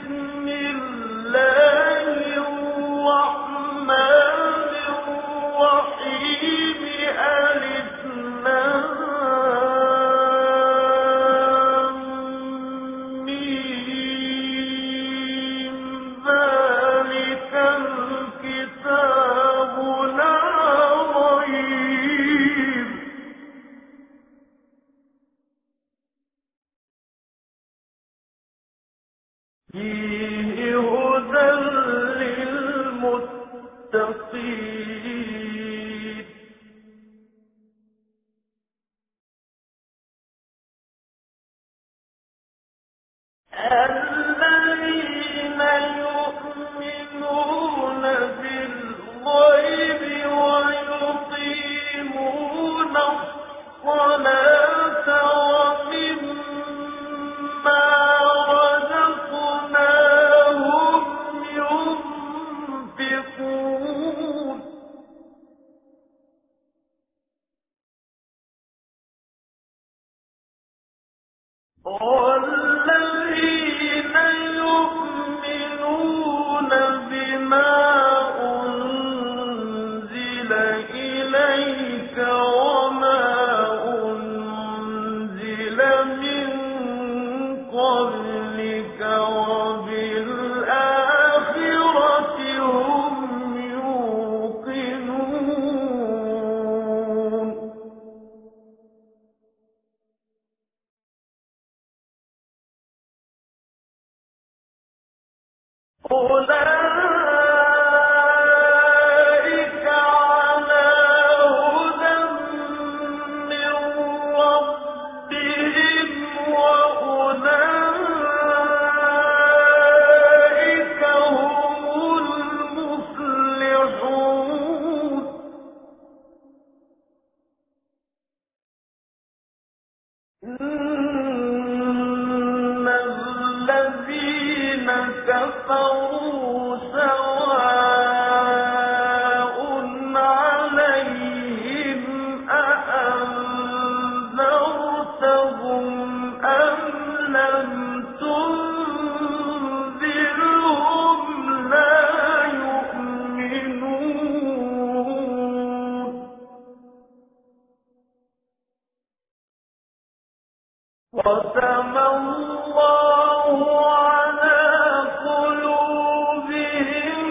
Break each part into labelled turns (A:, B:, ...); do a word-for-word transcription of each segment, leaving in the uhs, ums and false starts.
A: ختم الله على قلوبهم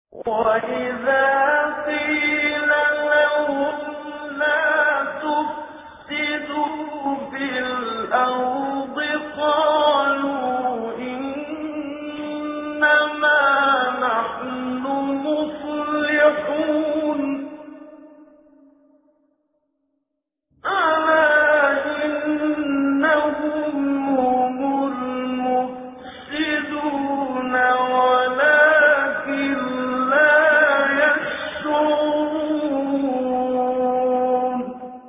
A: وإذا قيل لهم لا تفسدوا في الأرض قالوا إنما نحن مصلحون ألا إنهم هم المفسدون ولكن لا يشعرون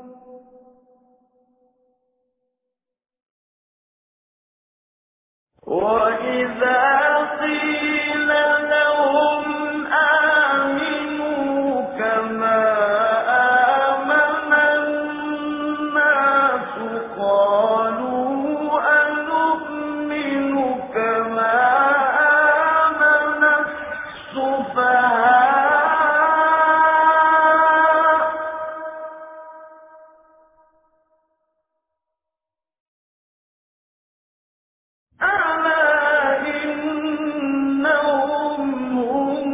A: وإذا قيل لهم آمنوا كما آمن الناس قالوا أنؤمن كما آمن السفهاء ألا إنهم هم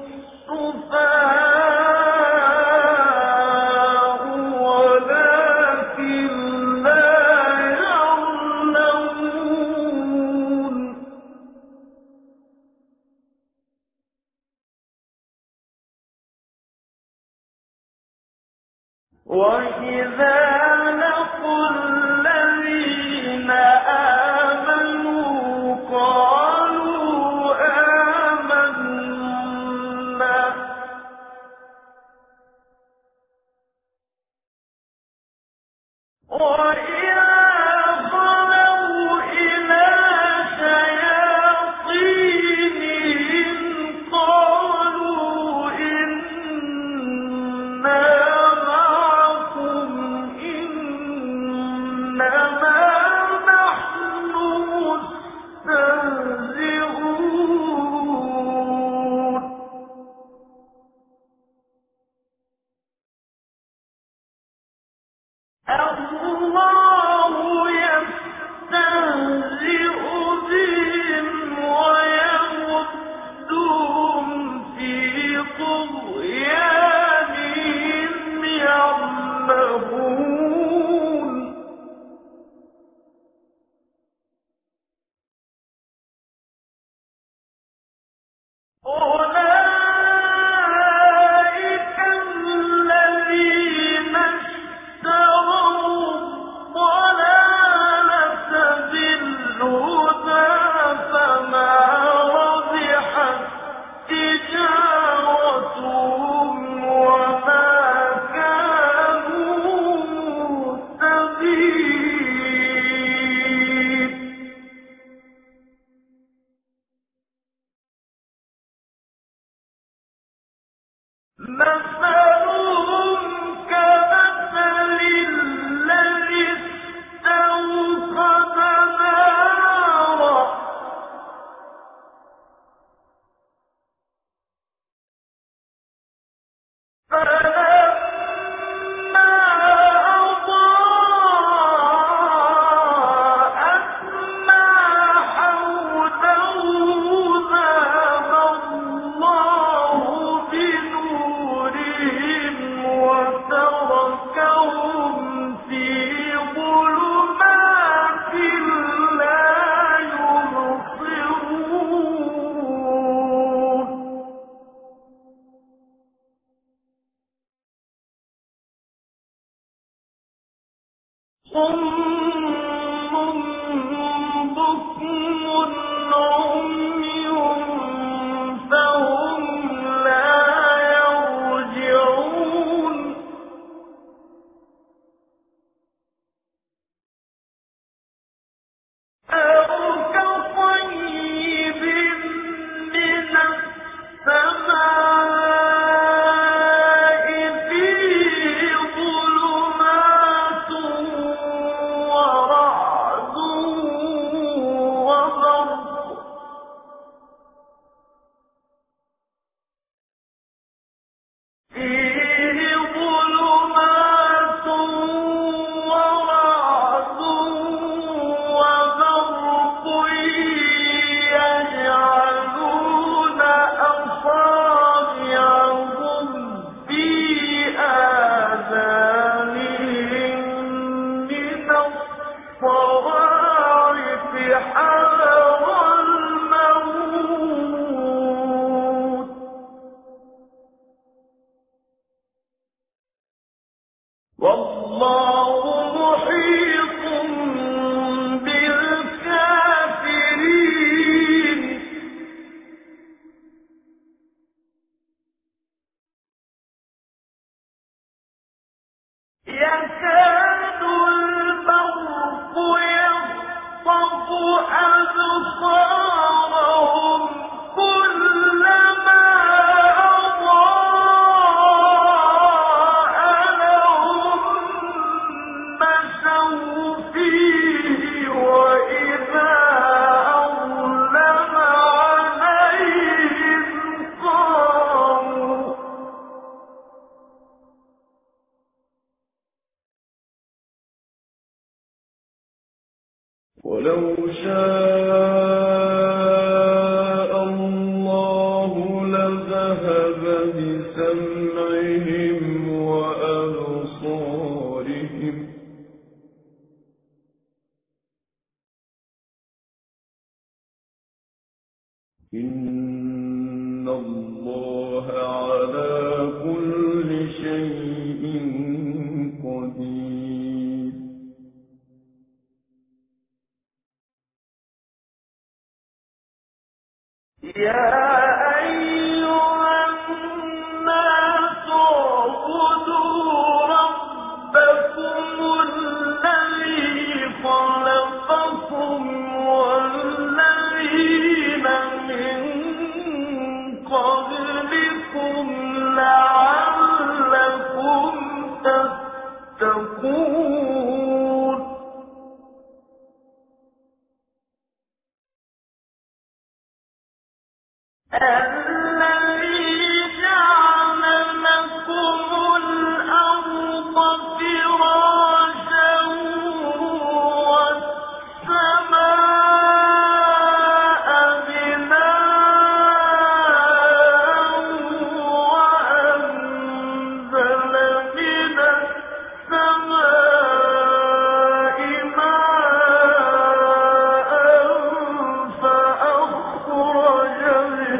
A: السفهاء ولكن لا يعلمون وإذا لقوا الذين آمنوا قالوا آمنا وإذا خلوا إلى شياطينهم قالوا إنا معكم إنما نحن مستهزئون الله يستهزئ بهم ويمدهم في طغيانهم يعمهون أولئك الذين اشتروا الضلالة بالهدى فما ربحت تجارتهم وما كانوا مهتدين مثلهم كمثل الذي استوقد نارا فلما أضاءت ما حوله ذهب الله بنورهم وتركهم في ظلمات لا يبصرون صم بكم عمي فهم لا يرجعون أو كصيب من السماء فيه ظلمات
B: إن الله على كل شيء قدير.
A: يا أيها الناس اعبدوا ربكم الذي خلقكم والذين من قبلكم لعلكم تتقون. الذي جعل لكم الأرض فراشا والسماء بناء وأنزل من السماء ماء فأخرج به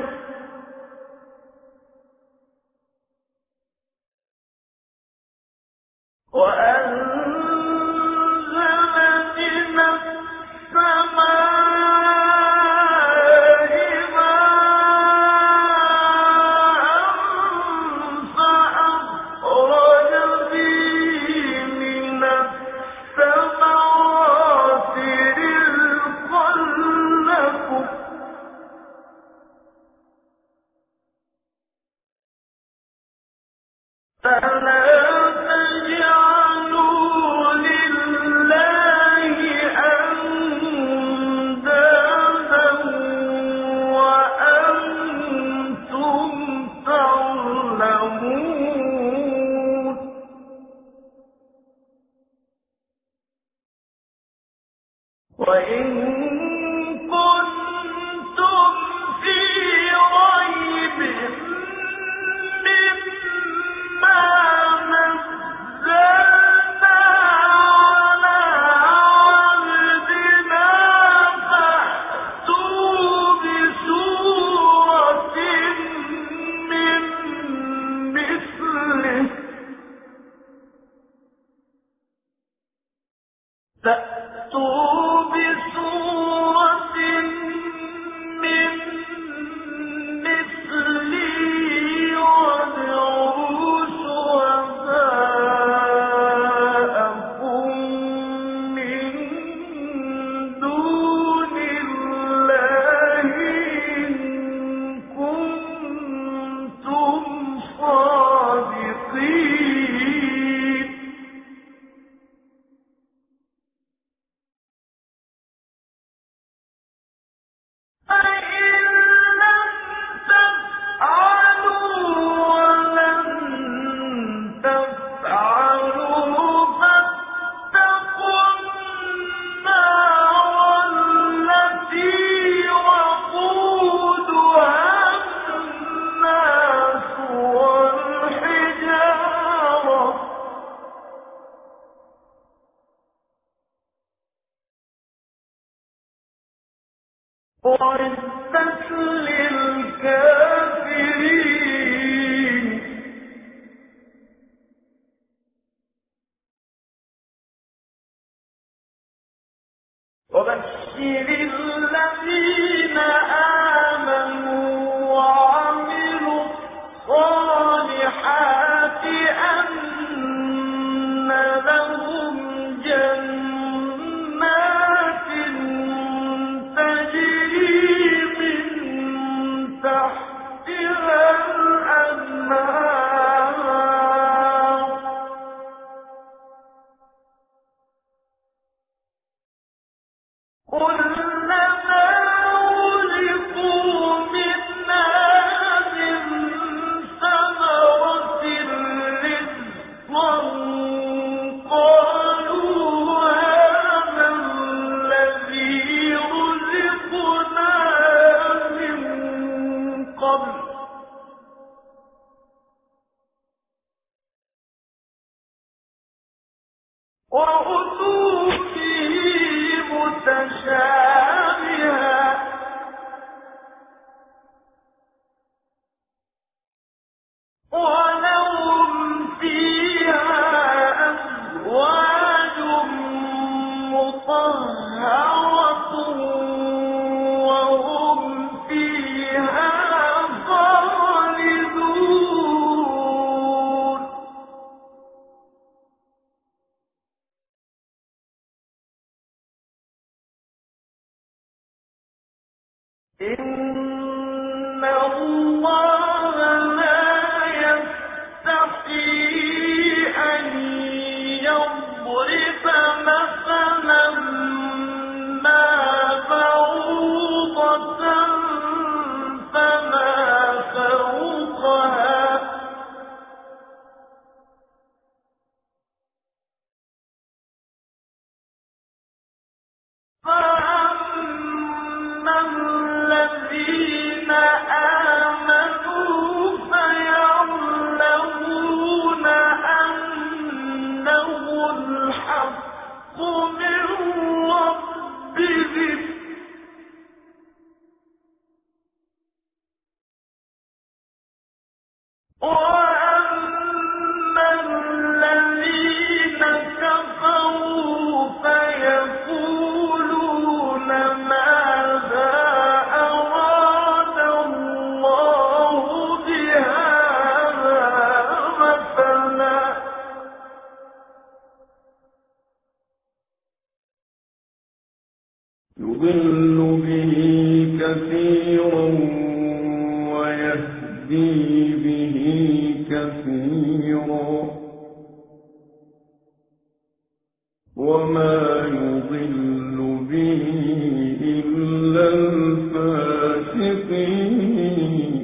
A: وأنزل من السماء ماء فأخرج به من الثمرات رزقا لكم فلا تجعلوا لله أندادا وأنتم تعلمون. وإن كنتم في ريب مما نزلنا على عبدنا فأتوا بسورة من مثله فأتوا بسورة من مثله وادعوا شهداءكم من دون الله إن كنتم صادقين. فإن لم تفعلوا ولن تفعلوا فاتقوا النار التي وقودها الناس والحجارة أعدت للكافرين. وبشر الذين آمنوا وعملوا الصالحات أن لهم جنات تجري من تحتها الأنهار كلما رزقوا منها من ثمرة رزقا قالوا هذا الذي رزقنا من قبل اللَّهَ لَا يَسْتَحْيِي أَن يَضْرِبَ مَثَلًا مَّا بَعُوضَةً فَمَا فَوْقَهَا ۚ فَأَمَّا الَّذِينَ آمَنُوا فَيَعْلَمُونَ أَنَّهُ الْحَقُّ مِن رَّبِّهِمْ ۖ وَأَمَّا الَّذِينَ كَفَرُوا فَيَقُولُونَ مَاذَا أَرَادَ اللَّهُ بِهَٰذَا مَثَلًا ۚ
B: يضل به كثيرا ويهدي به كثيرا وما يضل به إلا الفاسقين.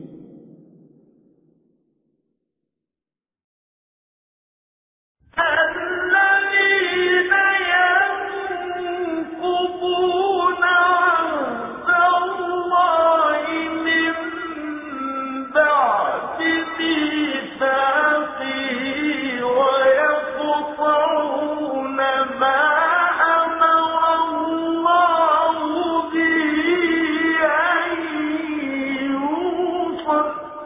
A: الَّذِينَ يَنقُضُونَ عَهْدَ اللَّهِ مِن بَعْدِ مِيثَاقِهِ وَيَقْطَعُونَ مَا أَمَرَ اللَّهُ بِهِ أَن يُوصَلَ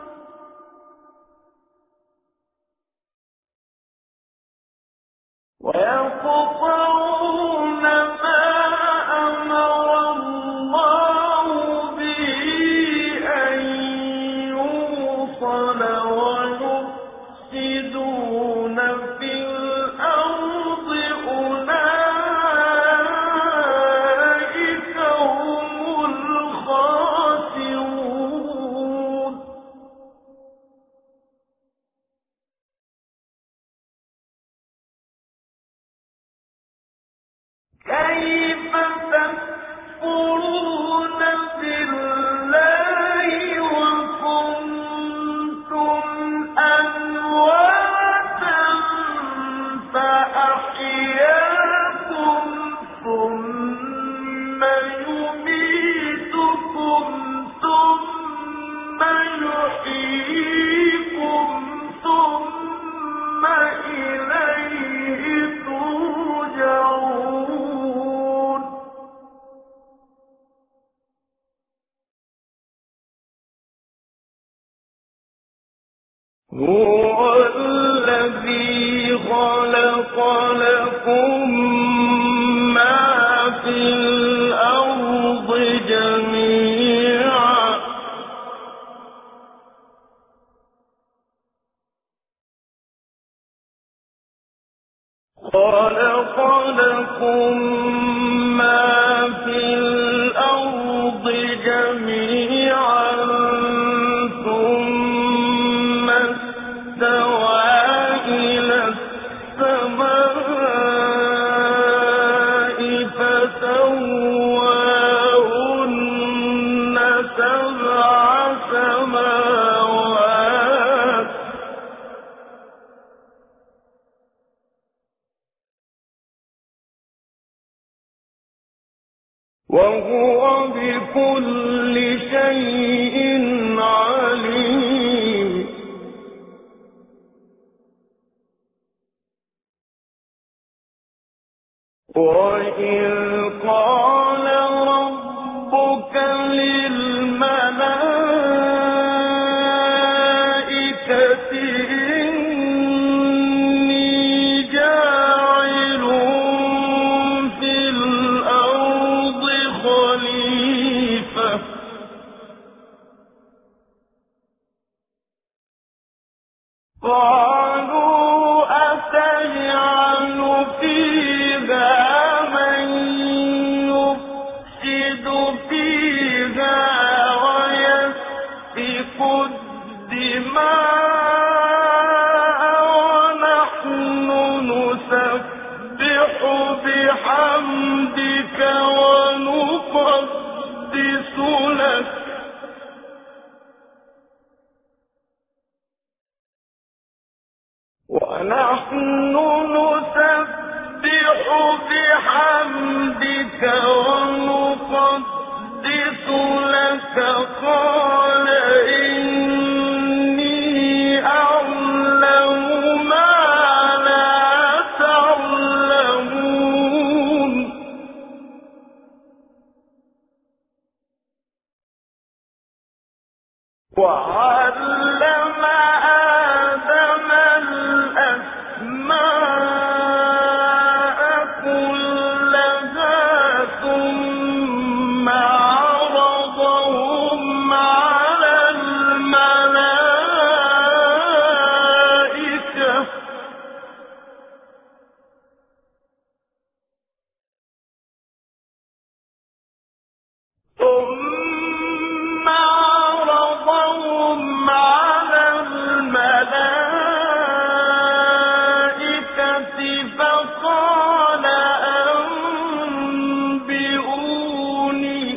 A: وَيَقْطَعُونَ مَا أَمَرَ اللَّهُ بِهِ أَن يُوصَلَ وَيُفْسِدُونَ فِي الْأَرْضِ أُولَٰئِكَ هُمُ الْخَاسِرُونَ. كَيْفَ تَكْفُرُونَ بِاللَّهِ وَكُنتُمْ أَمْوَاتًا فَأَحْيَاكُمْ ثُمَّ يُمِيتُكُمْ ثُمَّ يُحْيِيكُمْ ثُمَّ إِلَيْهِ تُرْجَعُونَ.
B: هو الذي خلق لكم ما في الأرض جميعا خلق لكم ما في الأرض جميعا ثم استوى إلى السماء فسواهن سبع سماوات وهو بكل شيء عليم. وإذ قال ربك للملائكة إني جاعل في الأرض خليفة قالوا أتجعل فيها من يفسد فيها ويسفك الدماء ونحن نسبح بحمدك ونقدس لك ونحن نسبح بحمدك ونقدس لك قال إني أعلم ما لا تعلمون وعلم آدم الأسماء كلها ثم عرضهم على الملائكة ثم عرضهم على الملائكة فقال أنبئوني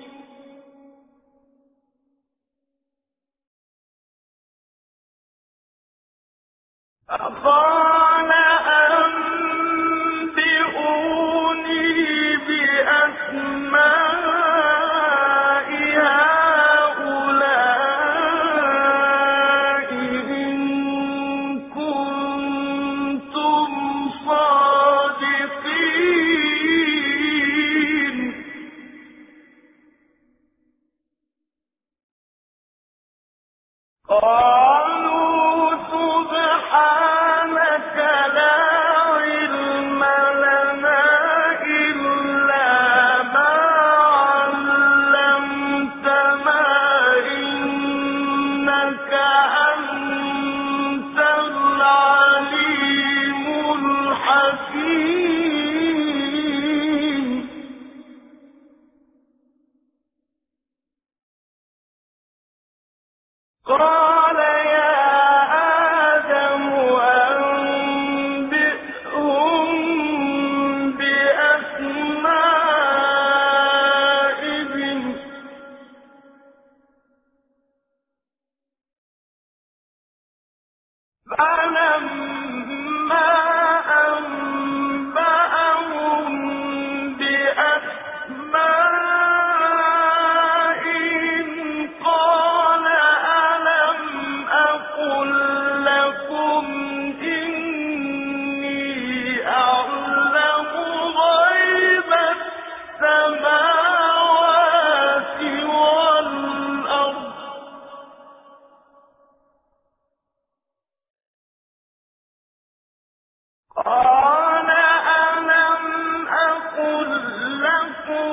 B: فقال أنبئوني بأسماء هؤلاء إن كنتم صادقين قالوا سبحانك لا علم لنا إلا ما علمتنا إنك أنت العليم الحكيم قال يا آدم أنبئهم بأسمائهم فلما أنبأهم بأسمائهم قال ألم أقل لكم إني أعلم غيب السماوات والأرض قال ألم أقل لكم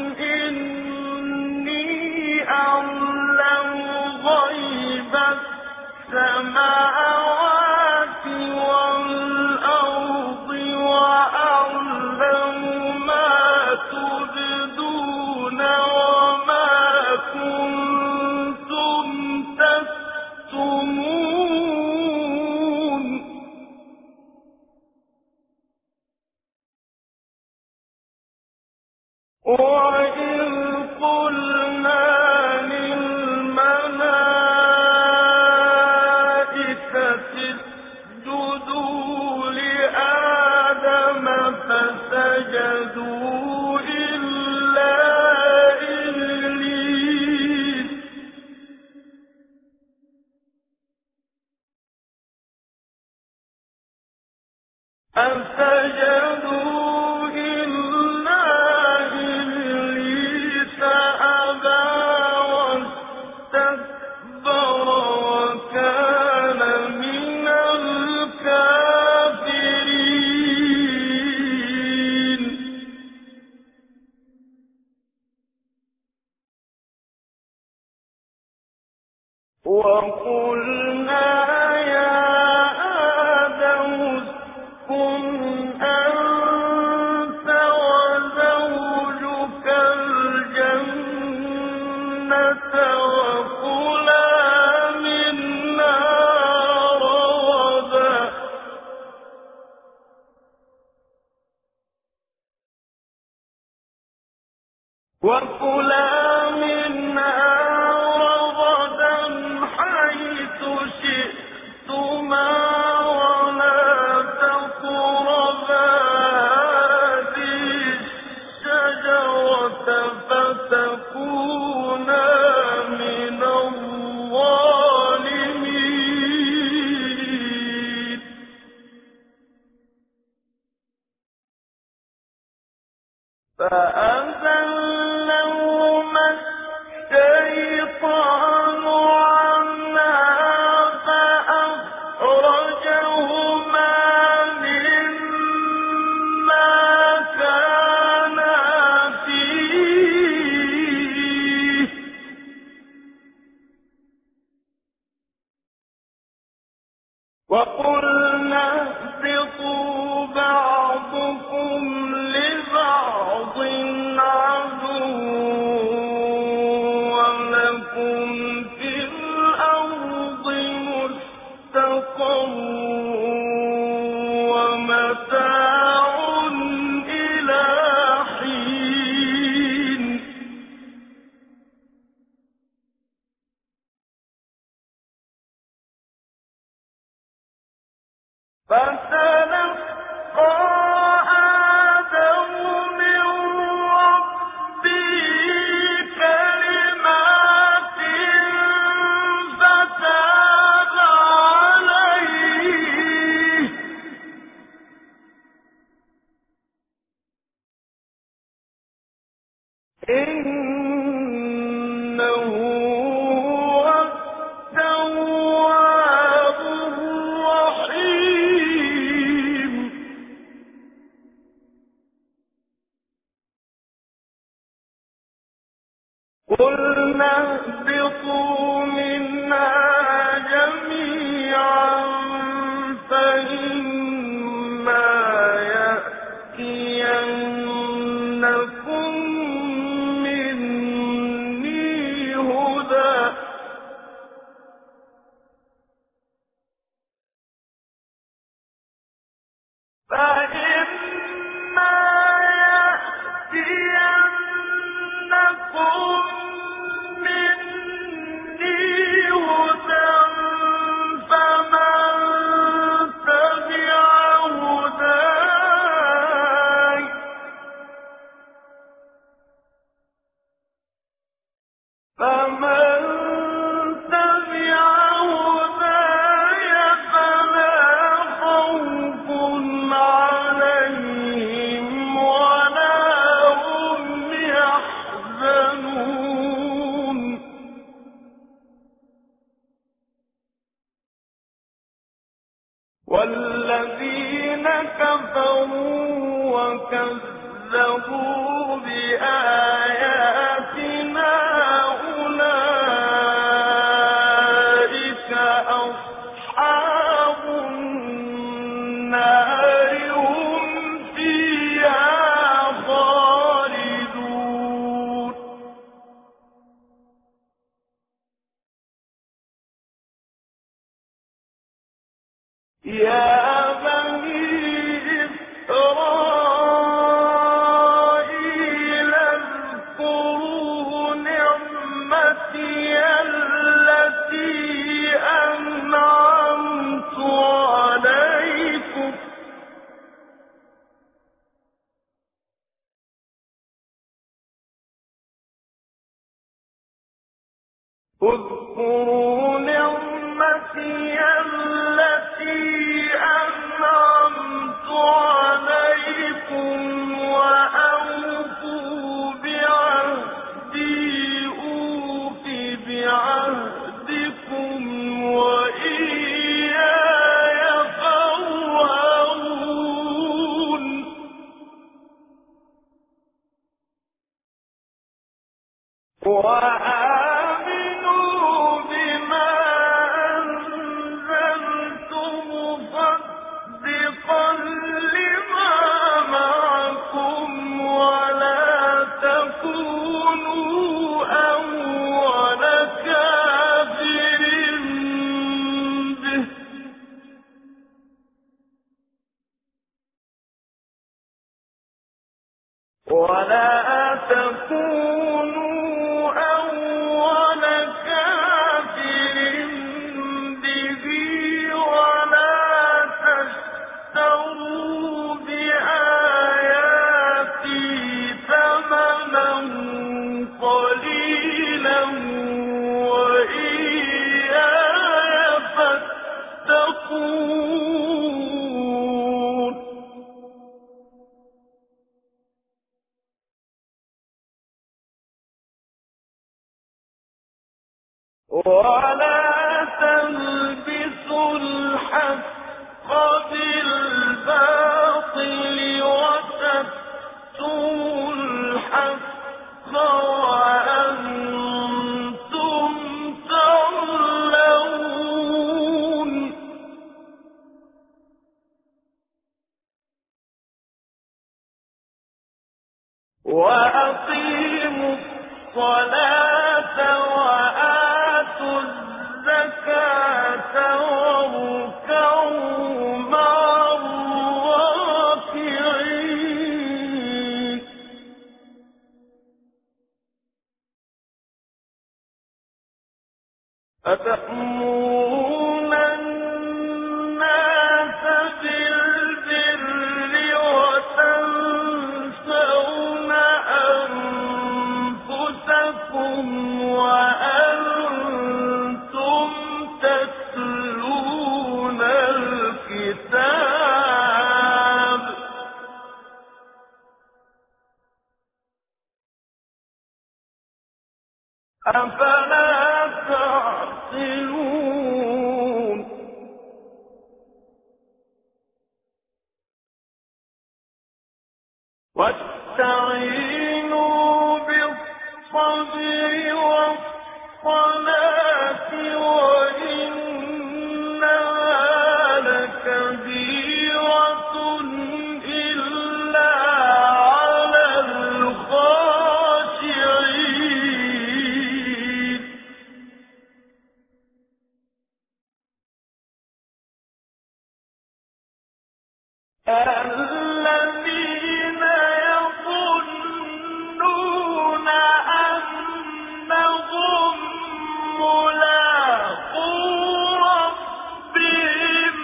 B: إني أعلم غيب السماوات والأرض وأعلم ما تبدون وما كنتم تكتمون وإذ قلنا للملائكة اسجدوا لآدم فسجدوا إلا إبليس فسجدوا إلا إبليس أبى واستكبر وكان من الكافرين وقلنا يا آدم اسكن أنت وزوجك الجنة وكلا وقلنا اهبطوا بعضكم لبعض عدو ولكم في الأرض مستقر ومتاع إلى حين فتلقى آدم من ربه كلمات فتاب عليه إنه هو التواب الرحيم قلنا اهبطوا منها جميعا فإما يأتينكم مني هدى فإما يأتينكم مني هدى فمن تبع هداي فمن تبع هداي فلا خوف عليهم ولا هم يحزنون والذين كفروا وكذبوا بآياتنا أولئك أصحاب النار هم فيها خالدون يا بني إسرائيل اذكروا نعمتي التي أنعمت عليكم اذكروا نعمتي التي أنعمت عليكم وأوفوا بعهدي أوف بعهدكم وإياي فارهبون وآمنوا بما أنزلت مصدقا لما معكم ولا تكونوا أول كافر به ولا تكونوا أول كافر به ولا تشتروا بآياتي ثمنا قليلا وإياي فاتقون ولا تلبسوا الحق بالباطل وتكتموا الحق وأنتم تعلمون أتأمرون الناس بالبر وتنسون أنفسكم وأنتم تتلون الكتاب أفلا تعقلون واستعينوا بالصبر والصلاة وإنها لكبيرة إلا على الخاشعين الذين يظنون أنهم ملاقو ربهم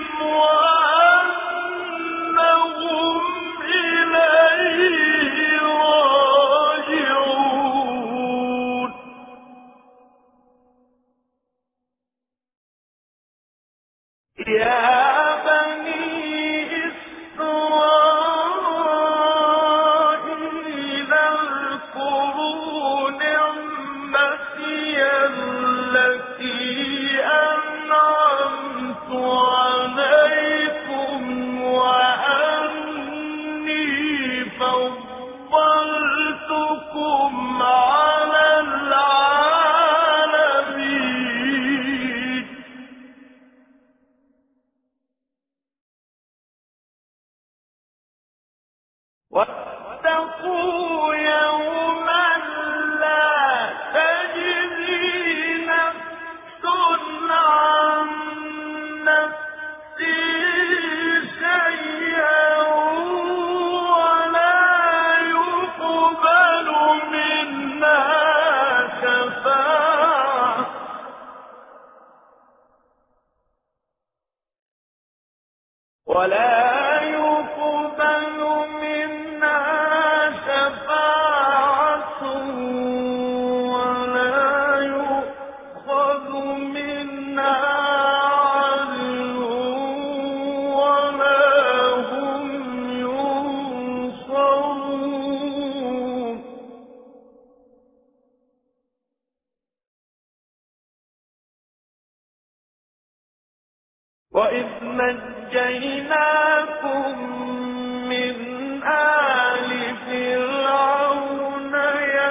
B: وأنهم إليه راجعون يا بني إسرائيل اذكروا نعمتي التي أنعمت عليكم وأني فضلتكم على العالمين واتقوا يوما لا تجزي نفس عن نفس شيئا ولا يقبل منها شفاعة ولا يقبل منها شفاعة ولا يؤخذ منها عدل ولا هم ينصرون وإذ نجيناكم من آل فرعون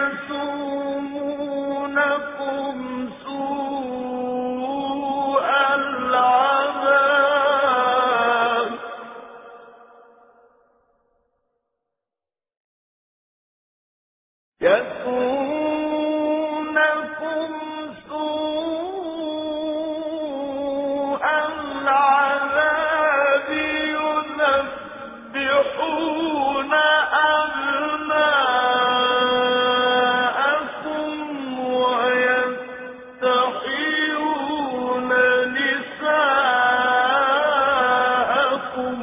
B: يسومونكم سوء العذاب يسومونكم سوء العذاب يذبحون أبناءكم ويستحيون نساءكم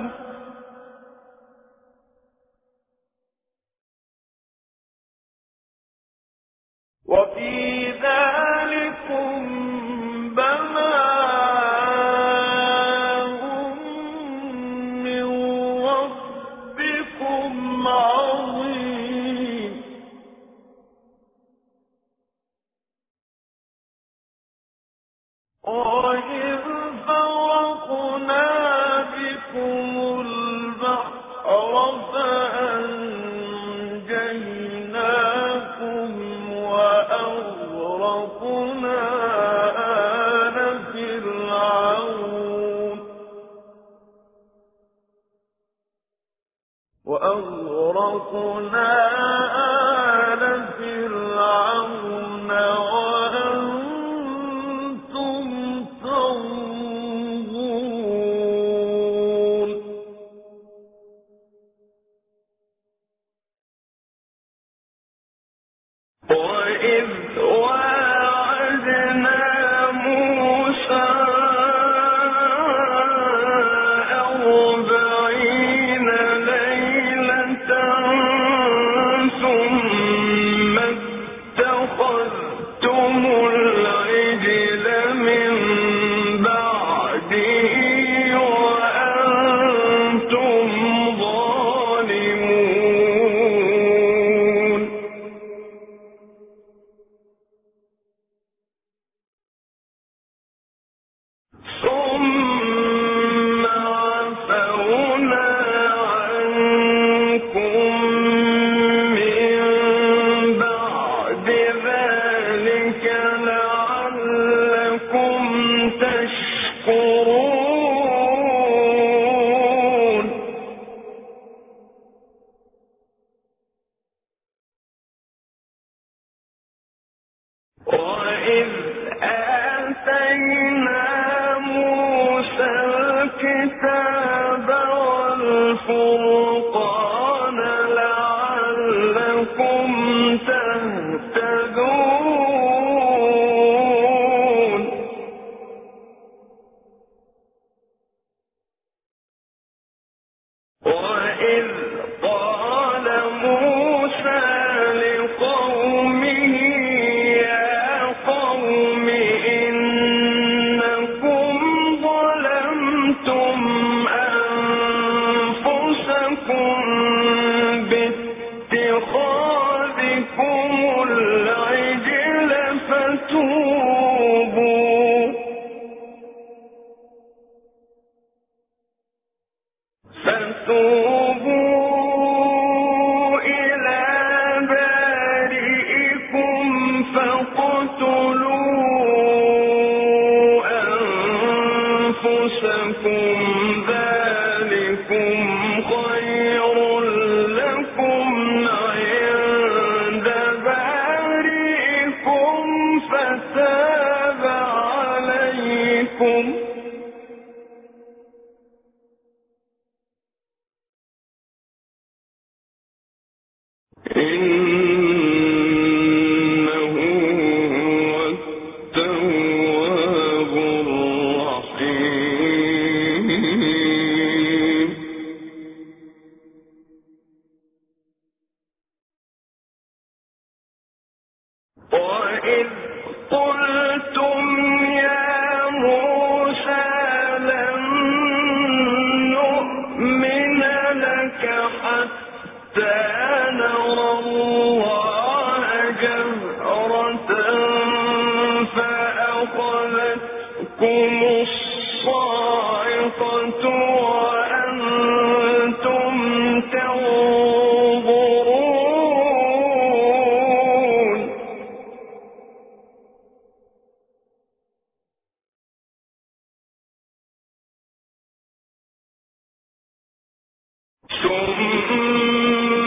B: وفي ذلكم بلاء من ربكم عظيم وإذ فرقنا بكم البحر فأنجيناكم وأغرقنا آل فرعون وأغرقنا آل فرعون وأنتم تنظرون وإذ واعدنا موسى الصاعقة وأنتم تنظرون ثم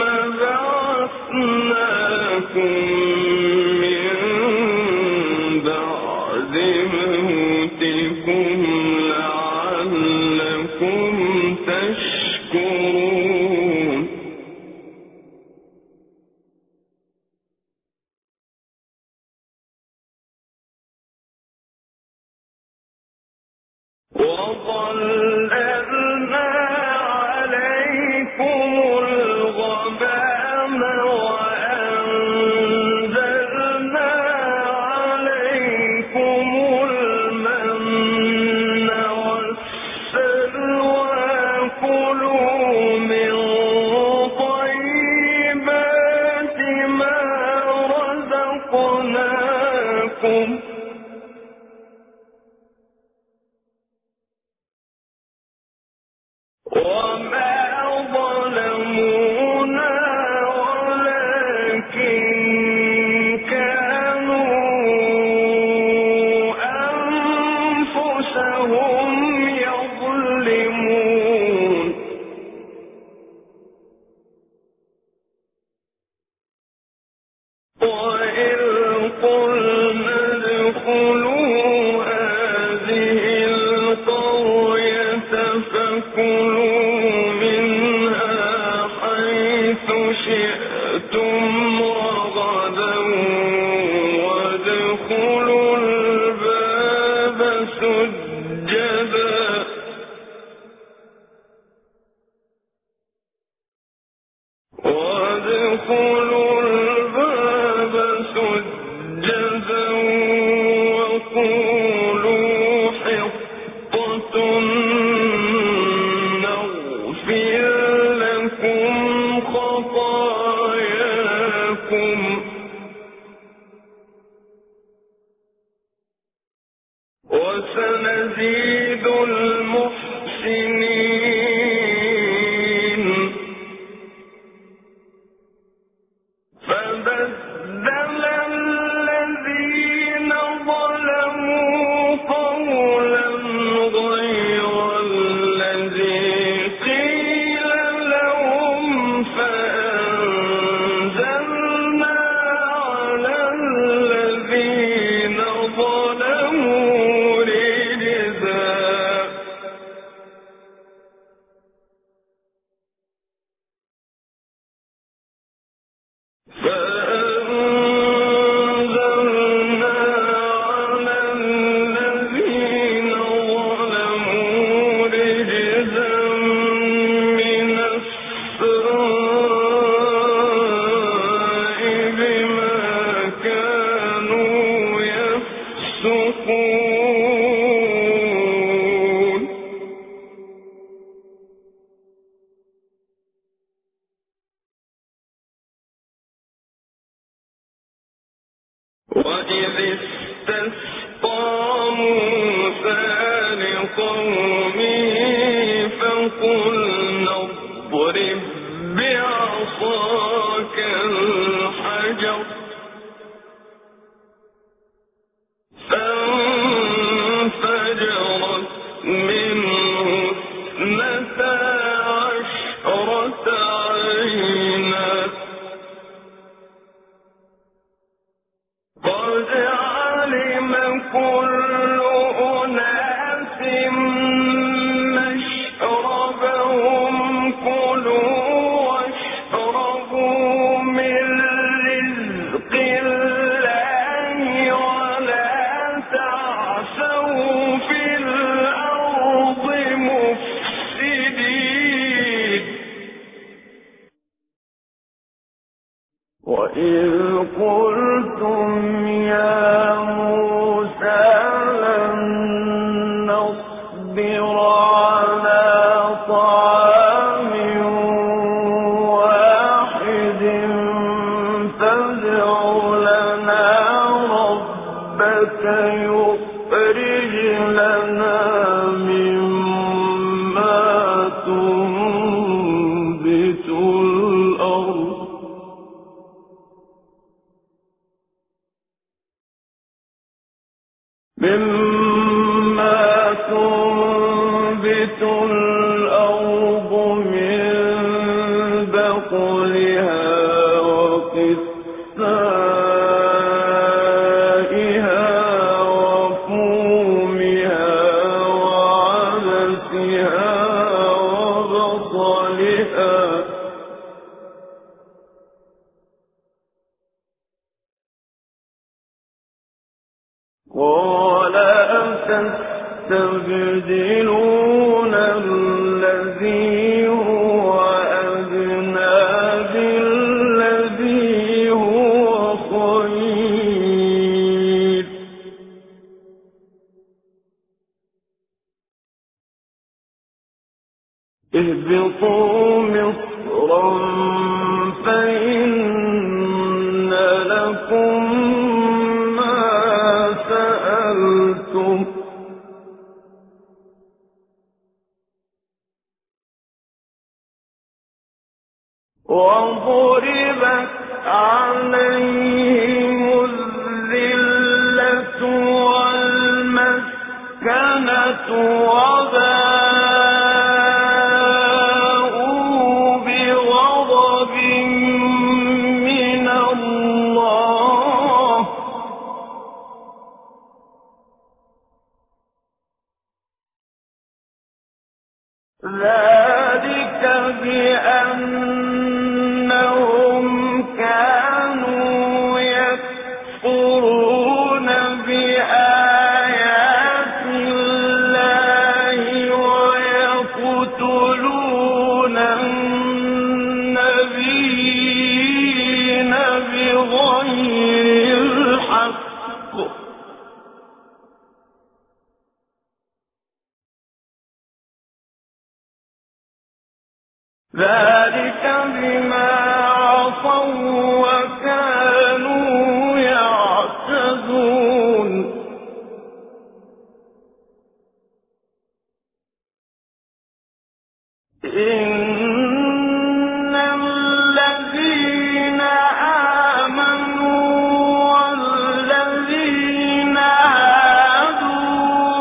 B: بعثناكم من بعد موتكم لعلكم تشكرون وظللنا عليكم الغمام وأنزلنا عليكم المن والسلوى كلوا من طيبات ما رزقناكم وما ظلمونا ولكن كانوا أنفسهم يظلمون وإذ قلنا ادخلوا هذه القرية فكلوا منها حيث شئتم رغدا وادخلوا الباب سجدا وادخلوا الباب سجدا وقولوا حطة نغفر لكم خطاياكم وسنزيد المحسنين فبدل الذين ظلموا قولا غير الذي قيل لهم فأنزلنا على الذين ظلموا رجزا تستبدلون الذي هو أدنى بالذي هو خير اهبطوا مصرا فإن لكم ما سألتم وضربت عليهم الذلة والمسكنة وباءوا بغضب من الله ذلك بأنهم كانوا يكفرون بآيات الله ويقتلون النبيين بغير الحق ذلك بما عصوا وكانوا يعتدون إن الذين آمنوا والذين هادوا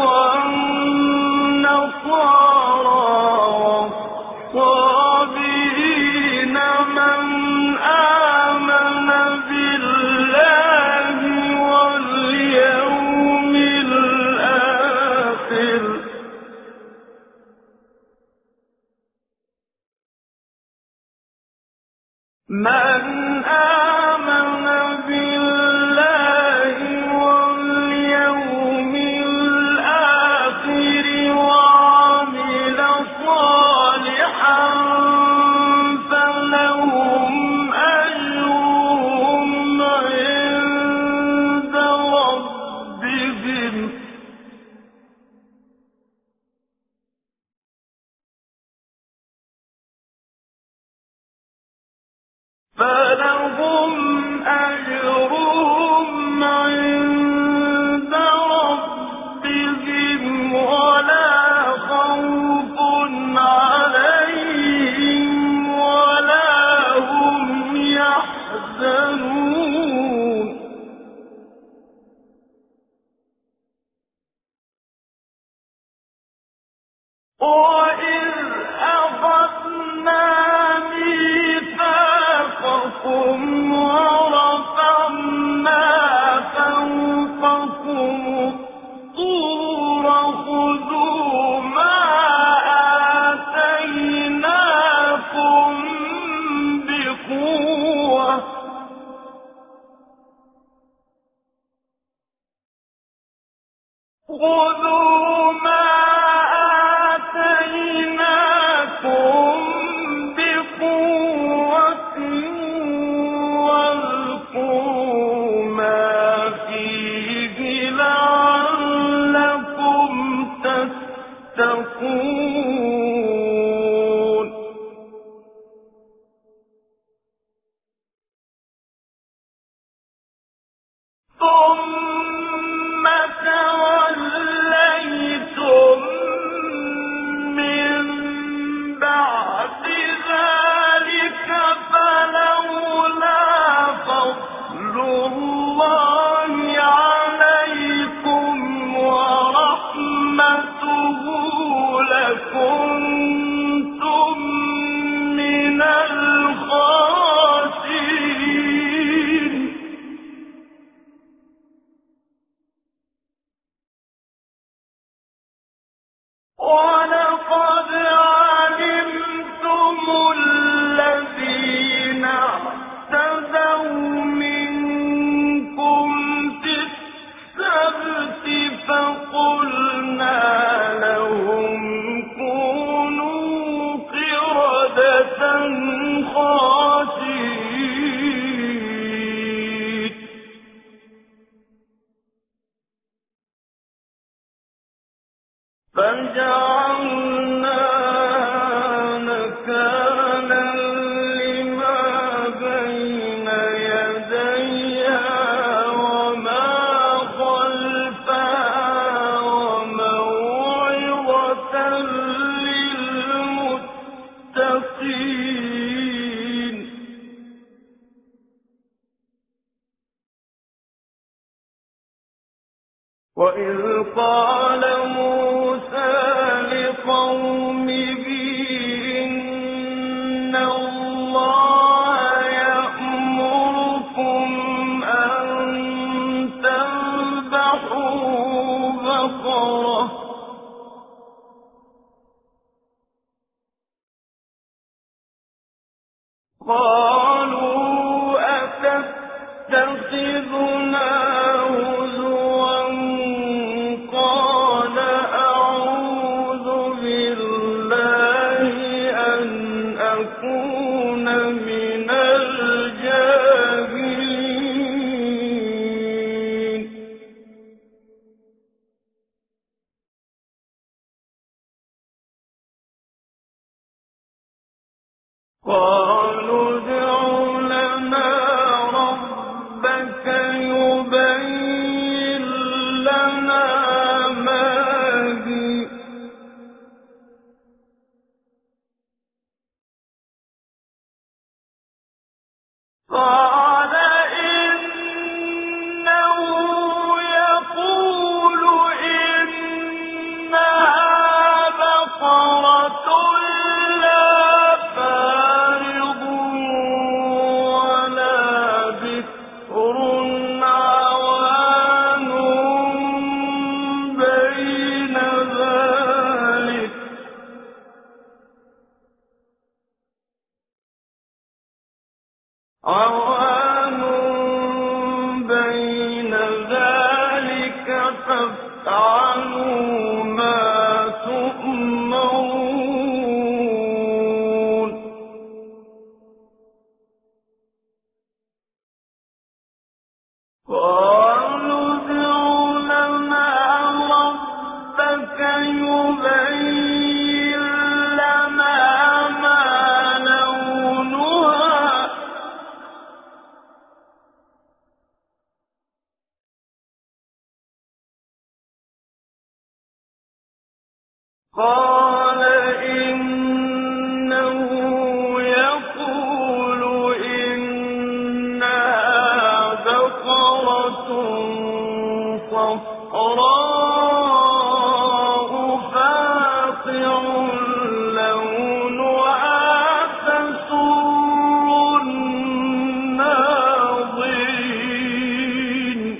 B: والنصارى والصابئين من آمن بالله واليوم الآخر من آمن بالله واليوم الآخر وعمل صالحا فلهم أجرهم عند ربهم فلهم أجرهم عند ربهم ولا خوف عليهم ولا هم يحزنون وإذ أخذنا ميثاقكم ورفعنا فوقكم الطور خذوا ما آتيناكم بقوة خذوا ما آتيناكم بقوة واذكروا ما فيه لعلكم تتقون ثم توليتم من بعد ذلك فلولا فضل الله عليكم ورحمته لكنتم من الخاسرين ولقد علمتم الذين اعتدوا منكم في السبت فقل فجعلناها نكالا لما بين يديها وما خلفها وموعظة للمتقين. وإذ قال موسى لقومه إن الله يأمركم أن تذبحوا بقرة قالوا أتتخذنا هزوا قال أعوذ بالله أن أكون من الجاهلين. قالوا ادع لنا ربك يبين لنا ما هي قال إنه يقول إنها بقرة لا فارض ولا بكر عوان بين ذلك عوان بين ذلك فافعلوا ما تؤمرون. قالوا ادع لنا ربك يبين لنا ما لونها قال إنه يقول إنها بقرة صفراء فاقع لونها تسر الناظرين.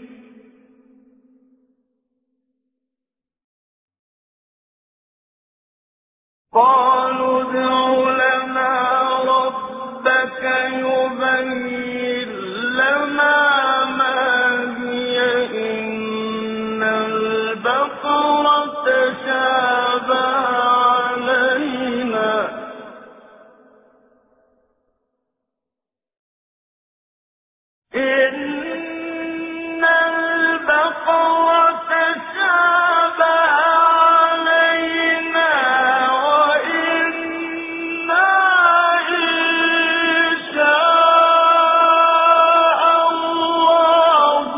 B: قالوا ادع لنا ربك يبين لنا ما هي إن البقرة تشابه علينا إن البقرة تشابه علينا وإنا إن شاء الله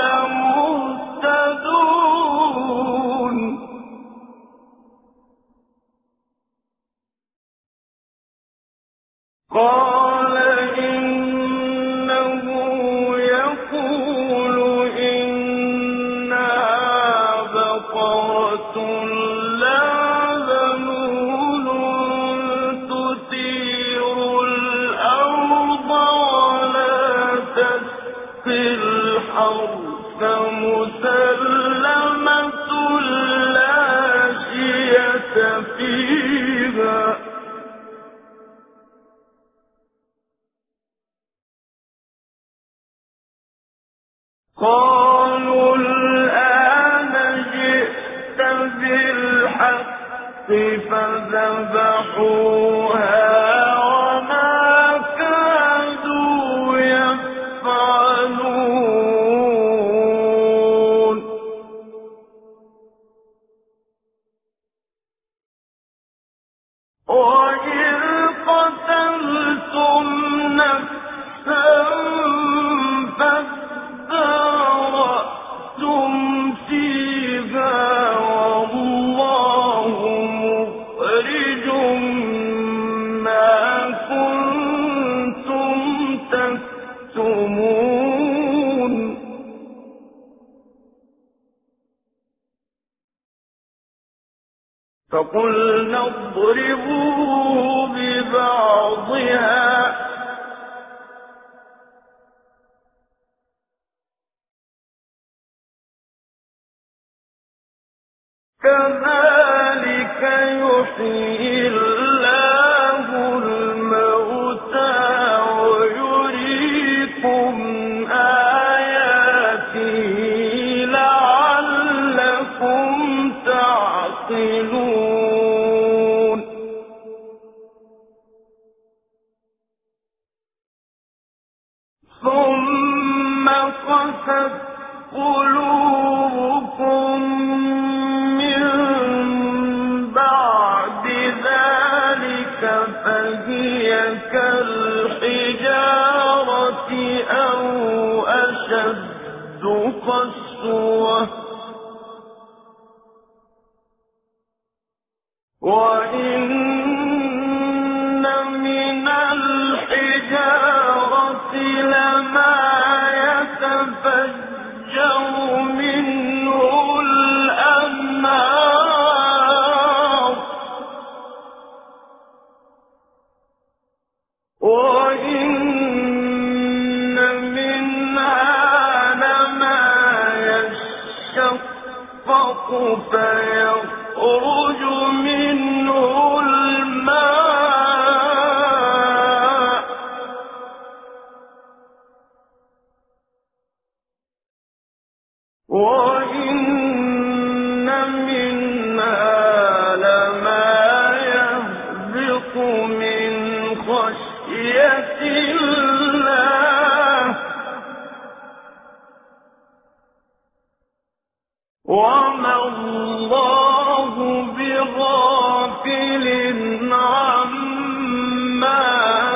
B: لمهتدون. قال إنه يقول إنها بقرة لا ذلول تثير الأرض ولا تسقي الحرث مسلمة لا شية فيها. قالوا الآن جئت بالحق فذبحوها وما كادوا يفعلون. فقلنا اضربوه ببعضها كذلك يحيي الله الموتى ويريكم آياته لعلكم تعقلون ثم قست قلوبكم فهي كالحجارة أو أشد قسوة وإن من الحجارة لما يتفجر منه الأنهار وإن منها لما يشقق فيخرج منه الماء وإن منها لما يهبط من خشية الله وما الله بغافل عما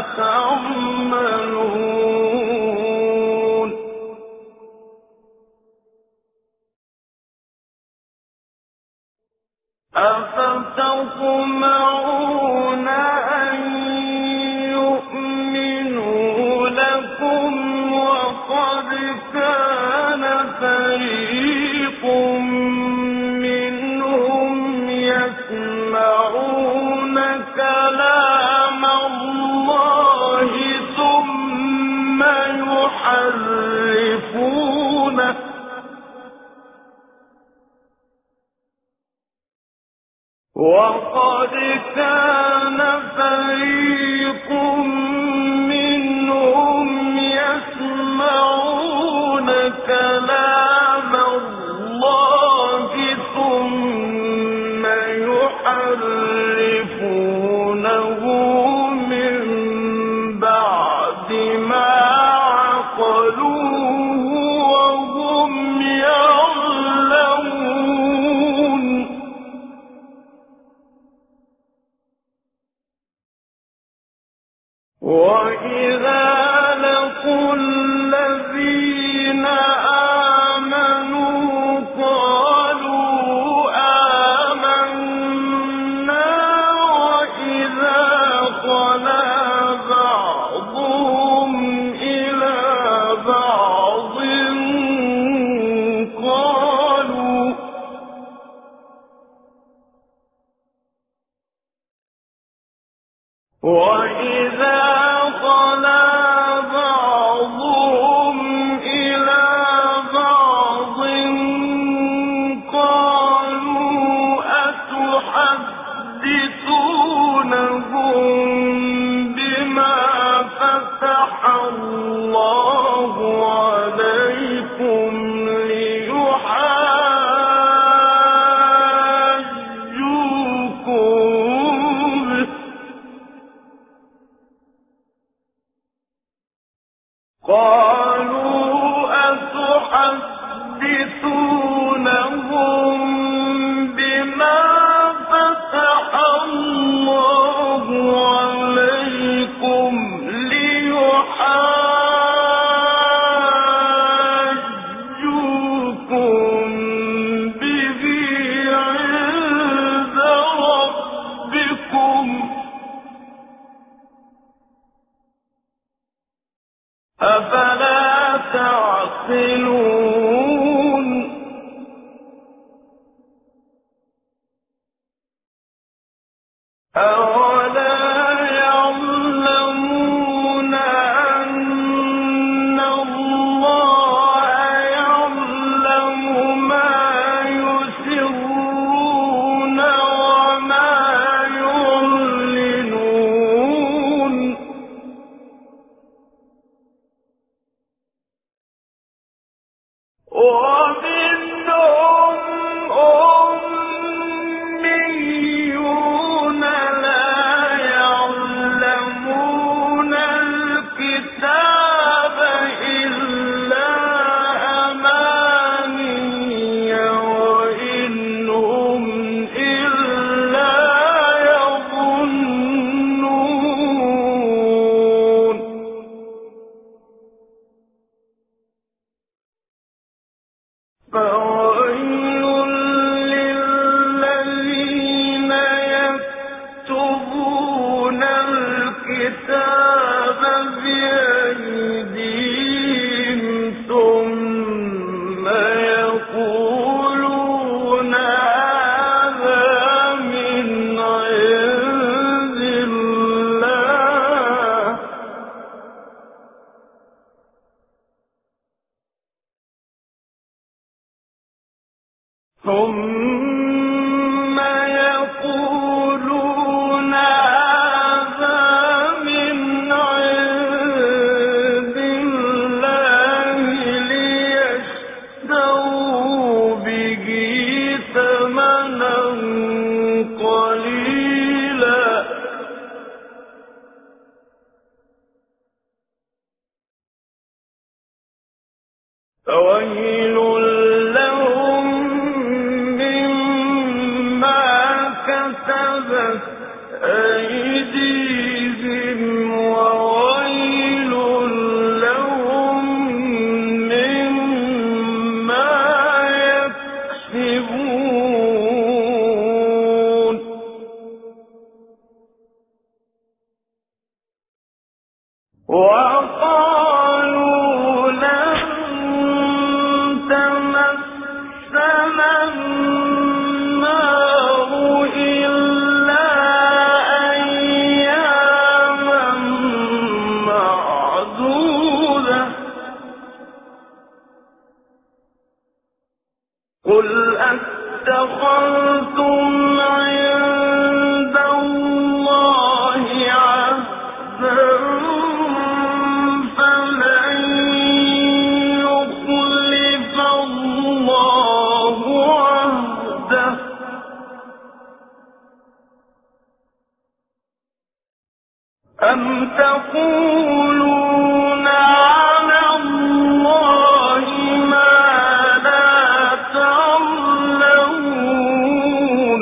B: تعملون أفتطمعون أن يؤمنوا لكم وقد كان فريق منهم يسمعون كلام الله ثم يحرفونه وقد كان فريق منهم يسمعون كلام الله ثم يحرفونه من بعد ما عقلوه وهم يعلمون وإذا لقوا الذين آمنوا قالوا آمنا وإذا خلا بعضهم إلى بعض قالوا وإذا خلا بعضهم إلى بعض قالوا أتحدثونهم بما فتح الله عليكم ليحاجوكم أَوَلَا يَعْلَمُونَ أَنَّ اللَّهَ يَعْلَمُ مَا يُسِرُّونَ وَمَا يُعْلِنُونَ وَمِنْهُمْ أُمِّيُّونَ لَا يَعْلَمُونَ الْكِتَابَ إِلَّا أَمَانِيَّ وَإِنْ هُمْ إِلَّا يَظُنُّونَ فَوَيْلٌ لِّلَّذِينَ يَكْتُبُونَ الْكِتَابَ بِأَيْدِيهِمْ ثُمَّ يَقُولُونَ هَٰذَا مِنْ عِندِ اللَّهِ ثُمَّ يَقُولُونَ هَٰذَا مِنْ عِندِ اللَّهِ لِيَشْتَرُوا بِهِ ثَمَنًا قَلِيلًا فَوَيْلٌ لَّهُم مِّمَّا كَسَبَتْ أَيْدِيهِمْ وَوَيْلٌ لَّهُم مِّمَّا يَكْسِبُونَ وَقَالُوا لَن تَمَسَّنَا النَّارُ إِلَّا أَيَّامًا مَّعْدُودَةً قُلْ أَتَّخَذْتُمْ عِندَ اللَّهِ عَهْدًا فَلَن يُخْلِفَ اللَّهُ عَهْدَهُ أَمْ تَقُولُونَ عَلَى اللَّهِ مَا لَا تَعْلَمُونَ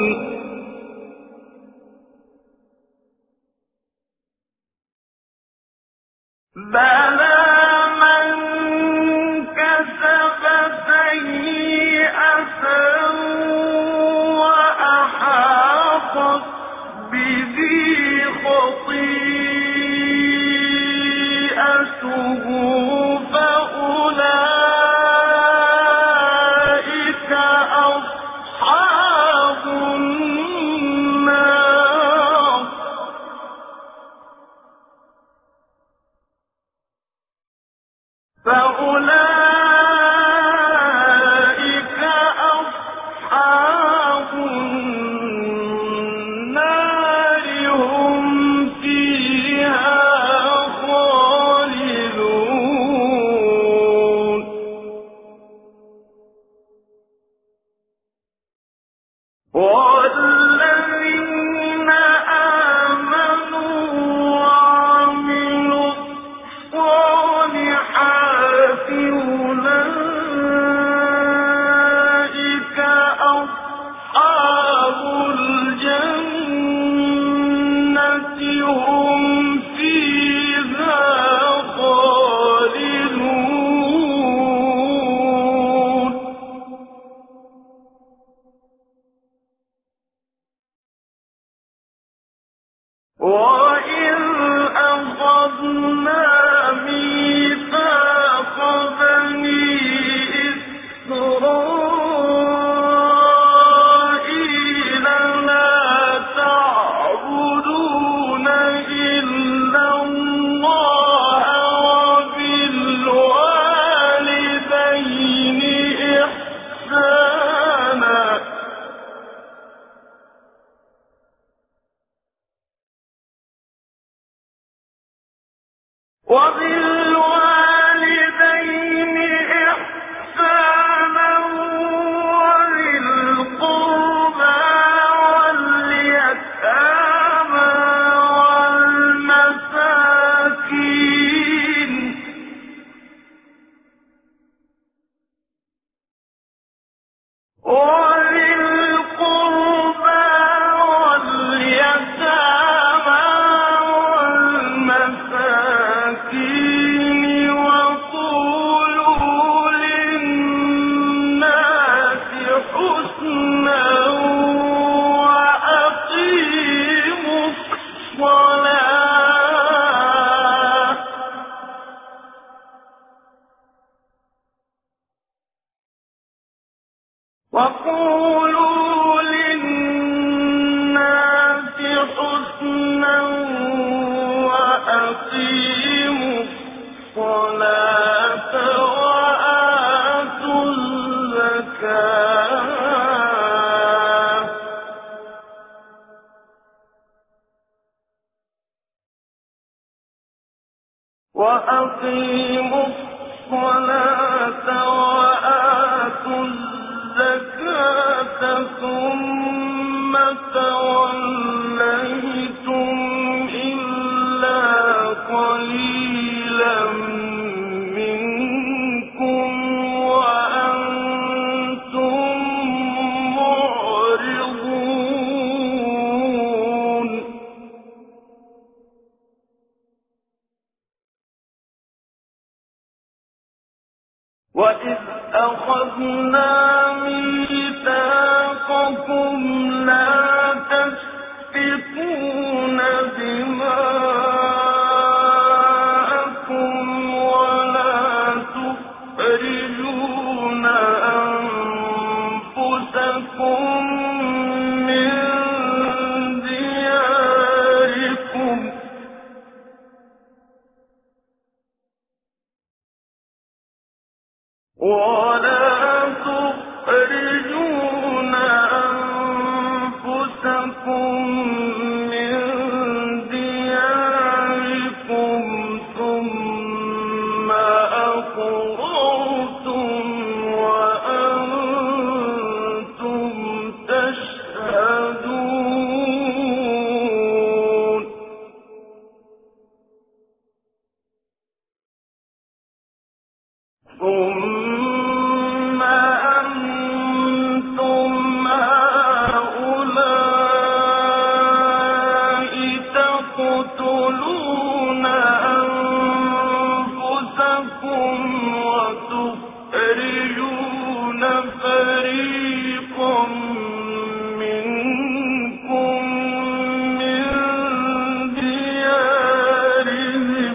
B: بَلَىٰ مَن كَسَبَ سَيِّئَةً وَأَحَاطَتْ بِهِ خَطِيئَتُهُ فَأُولَٰئِكَ أَصْحَابُ النَّارِ فَأُولَٰئِكَ أَصْحَابُ النَّارِ هُمْ فِيهَا خَالِدُونَ وَالَّذِينَ آمَنُوا وَعَمِلُوا الصَّالِحَاتِ أُولَٰئِكَ أَصْحَابُ الْجَنَّةِ هُمْ فِيهَا خَالِدُونَ وَإِذْ أَخَذْنَا مِيثَاقَ بَنِي إِسْرَائِيلَ لَا تَعْبُدُونَ وأقيموا الصلاة وآتوا الزكاة وأقيموا الصلاة وآتوا الزكاة ثم توليتم إلا قليلا منكم وأنتم معرضون وَإِذْ أَخَذْنَا مِيثَاقَكُمْ لَا تَسْفِكُونَ دِمَاءَكُمْ وَلَا تُخْرِجُونَ أَنفُسَكُم مِّن دِيَارِكُمْ ولا تخرجون أنفسكم من دياركم ثم أقررتم وأنتم تشهدون ثم أنتم هؤلاء تقتلون أنفسكم وتخرجون فريقا منكم من ديارهم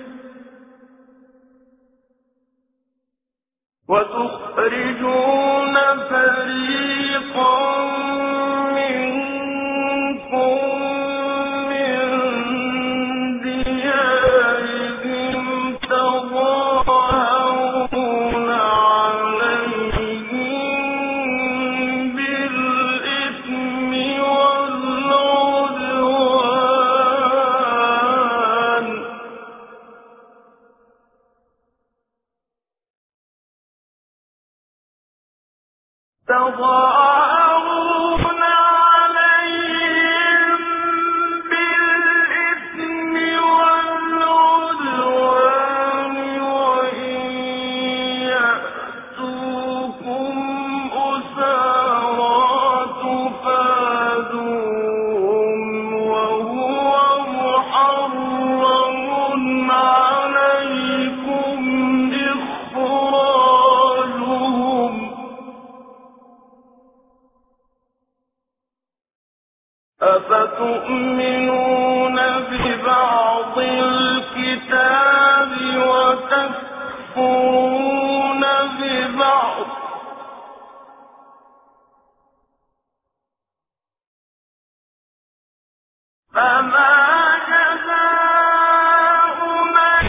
B: وتخرجون فريقا منكم من ديارهم تظاهرون عليهم بالإثم والعدوان تظاهرون عليهم بالإثم والعدوان وإن يأتوكم أسارى تفادوهم وهو محرم عليكم إخراجهم أفتؤمنون ببعض الكتاب وتكفرون ببعض فما جزاء من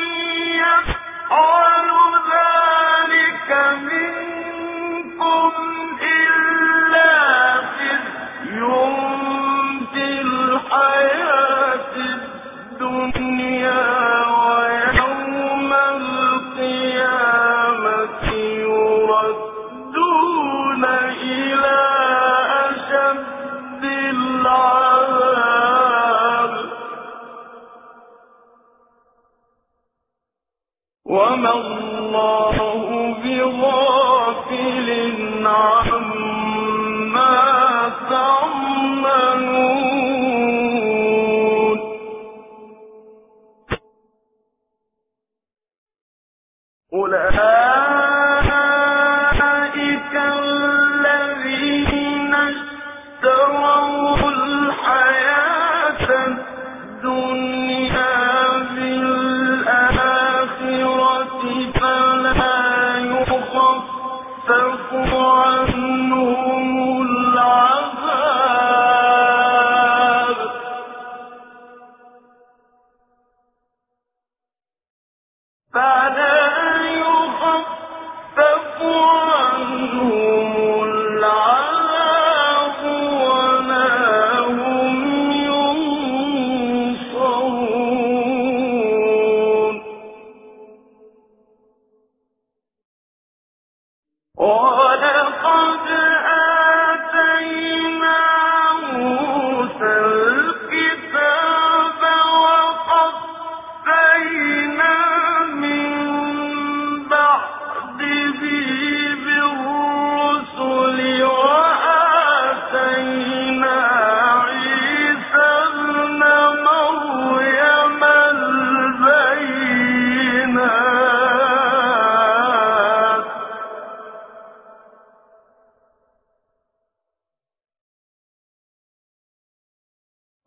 B: يفعل ذلك منكم إلا خزي في الحياة الدنيا ويوم القيامة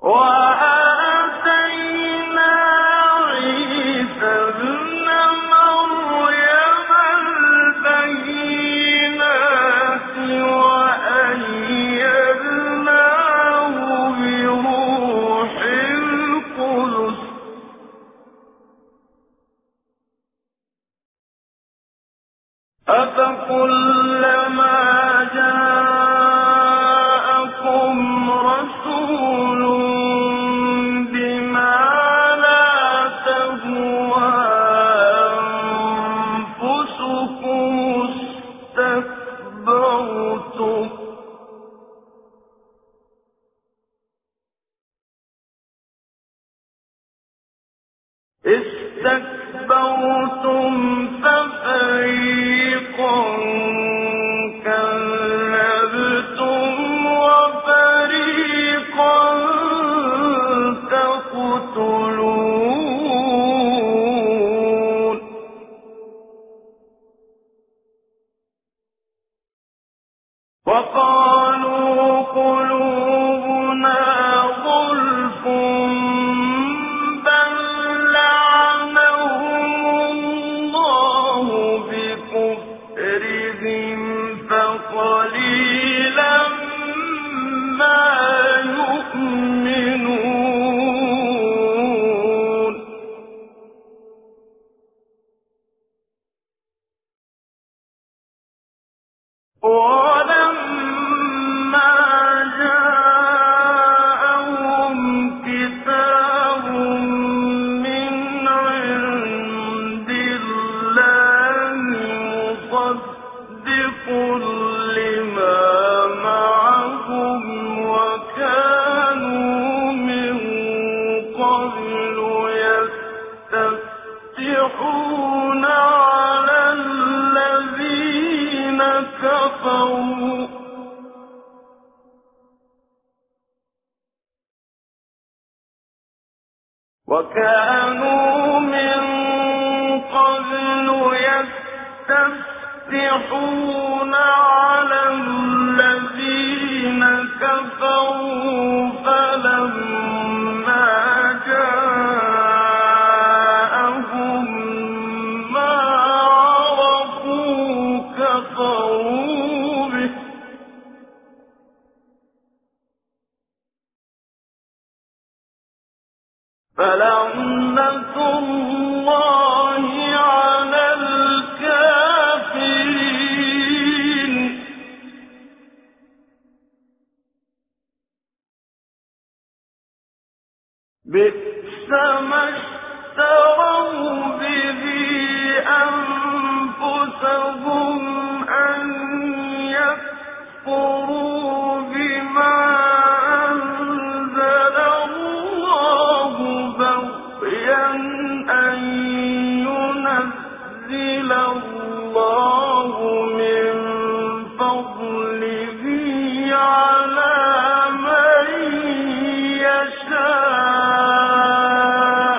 B: وآتينا عيسى ابن مريم البينات وأيدناه بروح القدس أفكلما جاءكم رسول بما لا تهوى أنفسكم استكبرتم استكبرتم ففريقا كذبتم وفريقا تقتلون وقالوا قلوبنا غلف بل لعنهم الله بكفرهم فقليلا ما يؤمنون ولما جاءهم كتاب من عند الله مصدق لما معهم وكانوا من قبل يستفتحون على الذين كفروا وكانوا من قبل يستفتحون على الذين كفروا فلما جاءهم ما عرفوا كفروا به فلعنة الله على الكافرين بئس ما اشتروا به أنفسهم أن يكفروا بما أنزل الله بغيا أن ينزل الله من فضله على من يشاء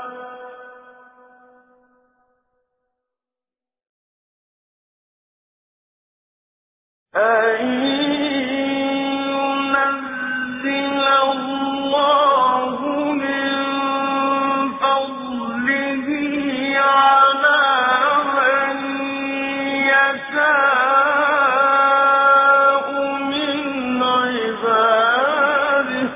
B: أن ينزل الله من فضله على من يشاء من عباده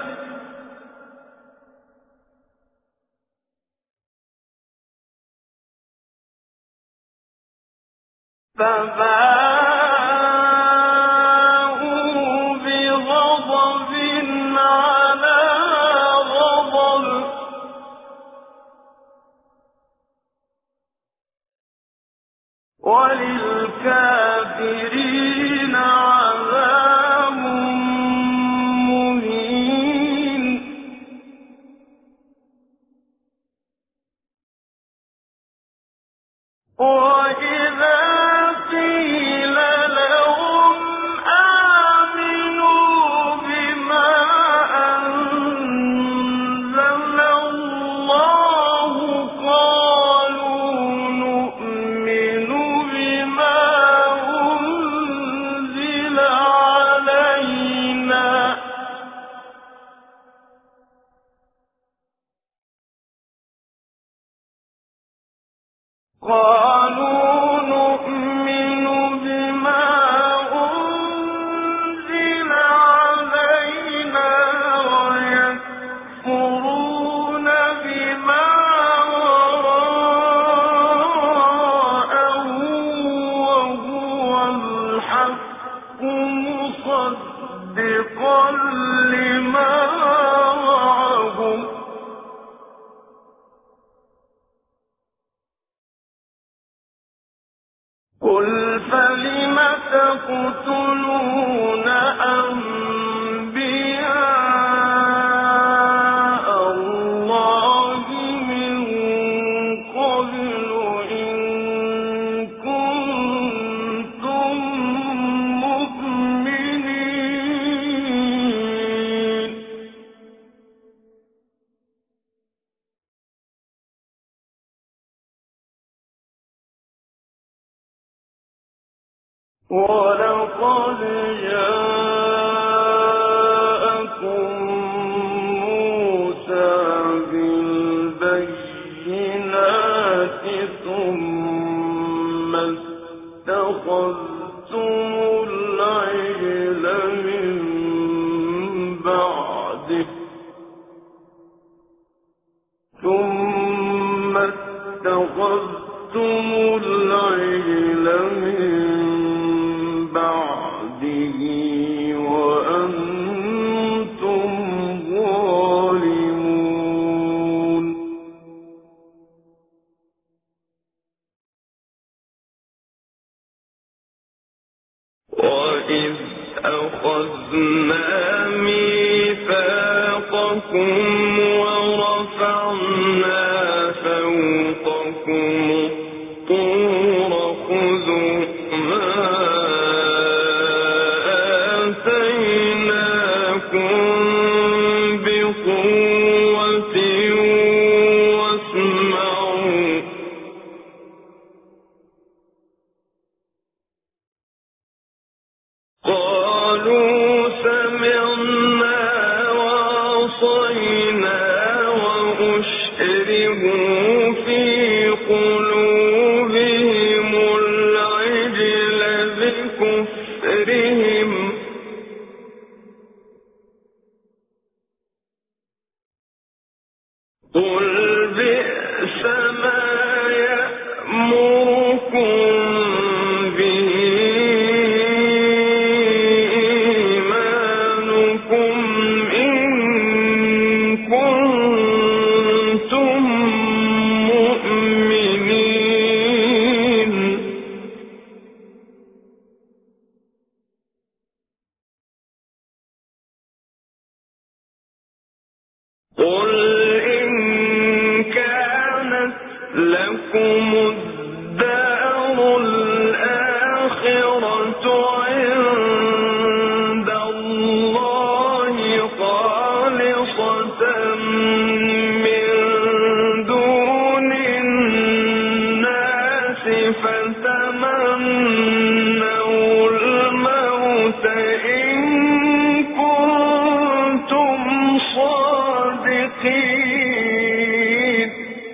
B: فباءوا بغضب على غضب وللكافرين عذاب مهين وإذا قيل قالوا نؤمن بما أنزل علينا ويكفرون بما وراءه وهو الحق مصدقا لما معهم قل فلم تقتلون أنبياء الله من قبل إن كنتم مؤمنين ولقد جاءكم موسى بالبينات ثم اتخذتم العجل من بعده ثم اتخذتم العجل من بعده وأنتم ظالمون وإذ أخذنا ميثاقكم ورفعنا فوقكم الطور خذوا ما آتيناكم بقوة واسمعوا قالوا سمعنا وعصينا وأشربوا في قلوبهم العجل بكفرهم قل بئس ما يأمركم به إيمانكم إن كنتم مؤمنين قل إن كانت لكم الدار الآخرة عند الله خالصة من دون الناس فتمنوا الموت إن كنتم صادقين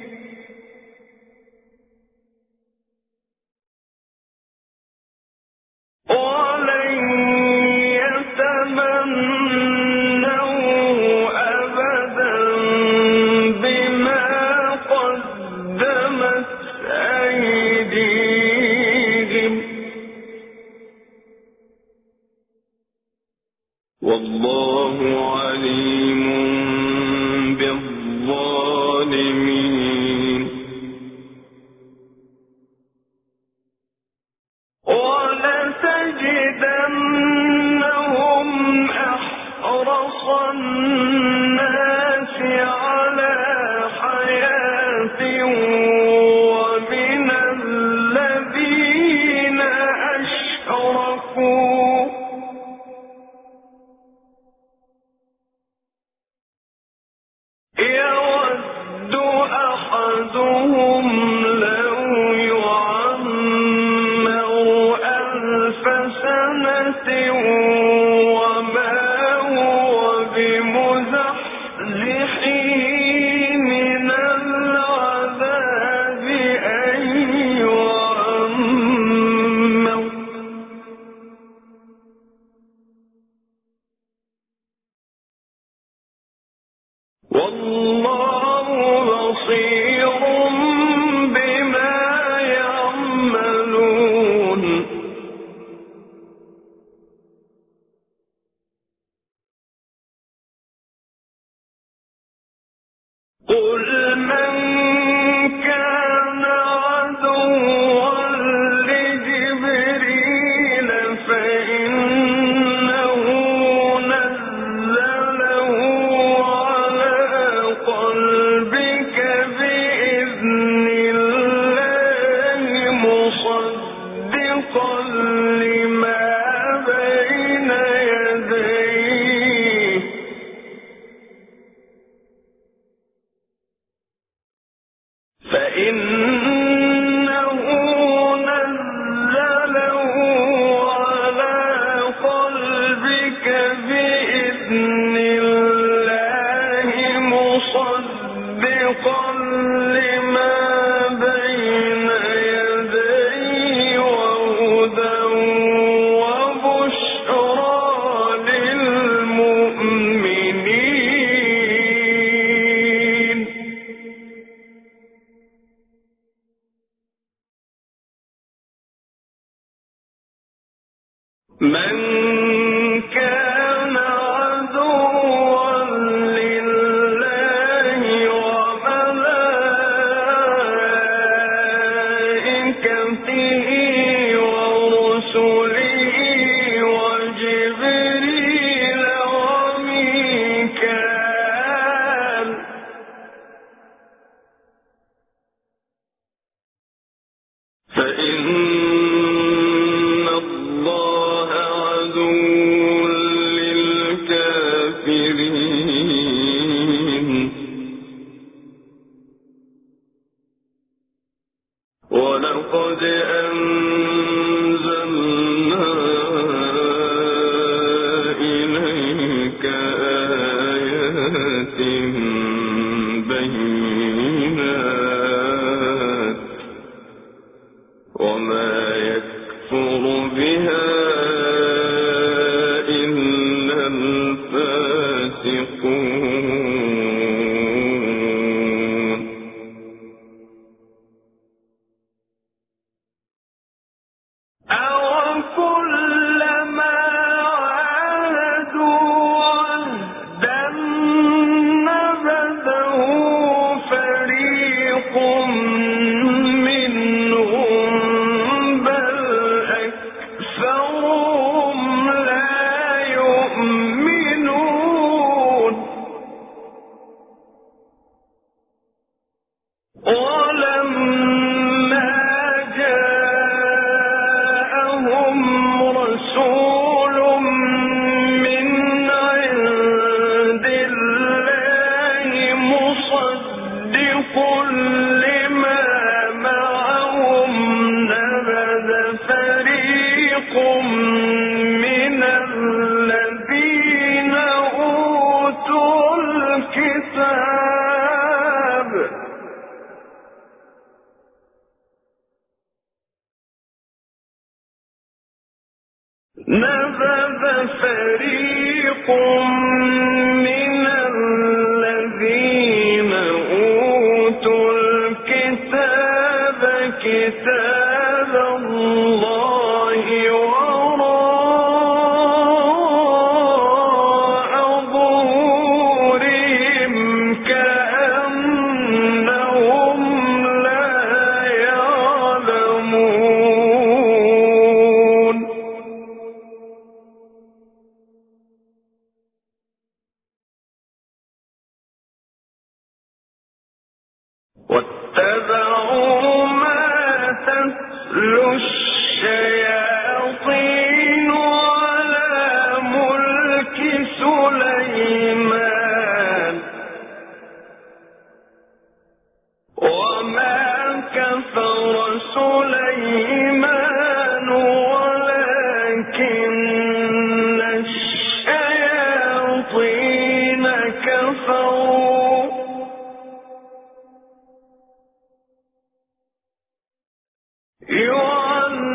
B: ولن يتمنوا أبدا بما قدمت أيديهم والله عليم بالظالمين ولتجدنهم أحرص الناس على حياة ومن الذين أشركوا يود أحدهم لو يعمر ألف سنة وما هو بمزحزحه والله بصير بما يعملون قل من كان عدوا لجبريل فإنه نزله على قلبك بإذن الله مصدقا لما بين يديه فإنه نزله على قلبك بإذن الله مصدقا لما بين يديه وهدى وبشرى للمؤمنين من كان عدوا لله وملائكته ورسله وجبريل وميكال فإن الله عدو للكافرين ولقد أنزلنا إليك آيات بينات وما يكفر بها إلا الفاسقون أوكلما عاهدوا عهدا نبذه فريق منهم بل أكثرهم لا يؤمنون ولما جاءهم رسول من عند الله مصدق لما معهم نبذ فريق من الذين أوتوا الكتاب نبذ فريق من الذين أوتوا الكتاب كتاب الله وراء ظهورهم كأنهم لا يعلمون واتبعوا ما تتلو الشياطين على ملك سليمان وما كفر سليمان ولكن الشياطين كفروا يعلمون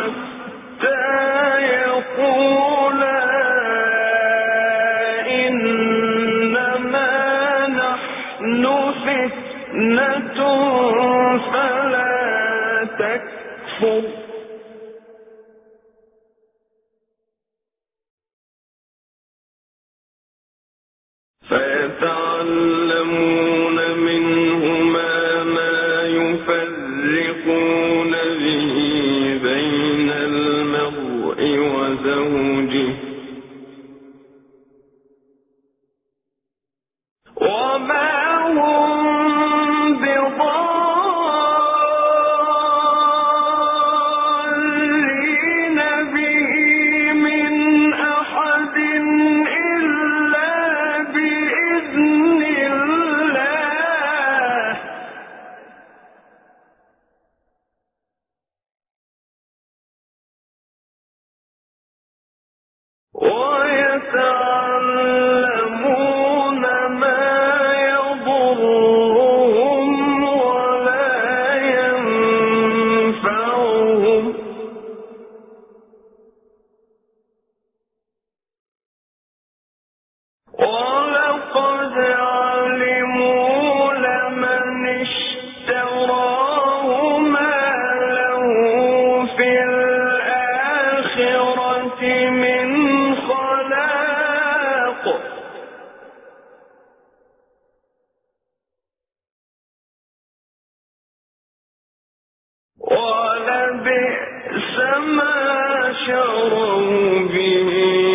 B: حتى يقولا إنما نحن فتنة فلا تكفر فيتعلمون منهما ما يفرقون به بين المرء وزوجه وما هم بضارين به من أحد إلا بإذن الله ويتعلمون ما يضرهم ولا ينفعهم ولقد علموا لمن اشتراه ما له في الآخرة من خلاق ولبئس ما شروا به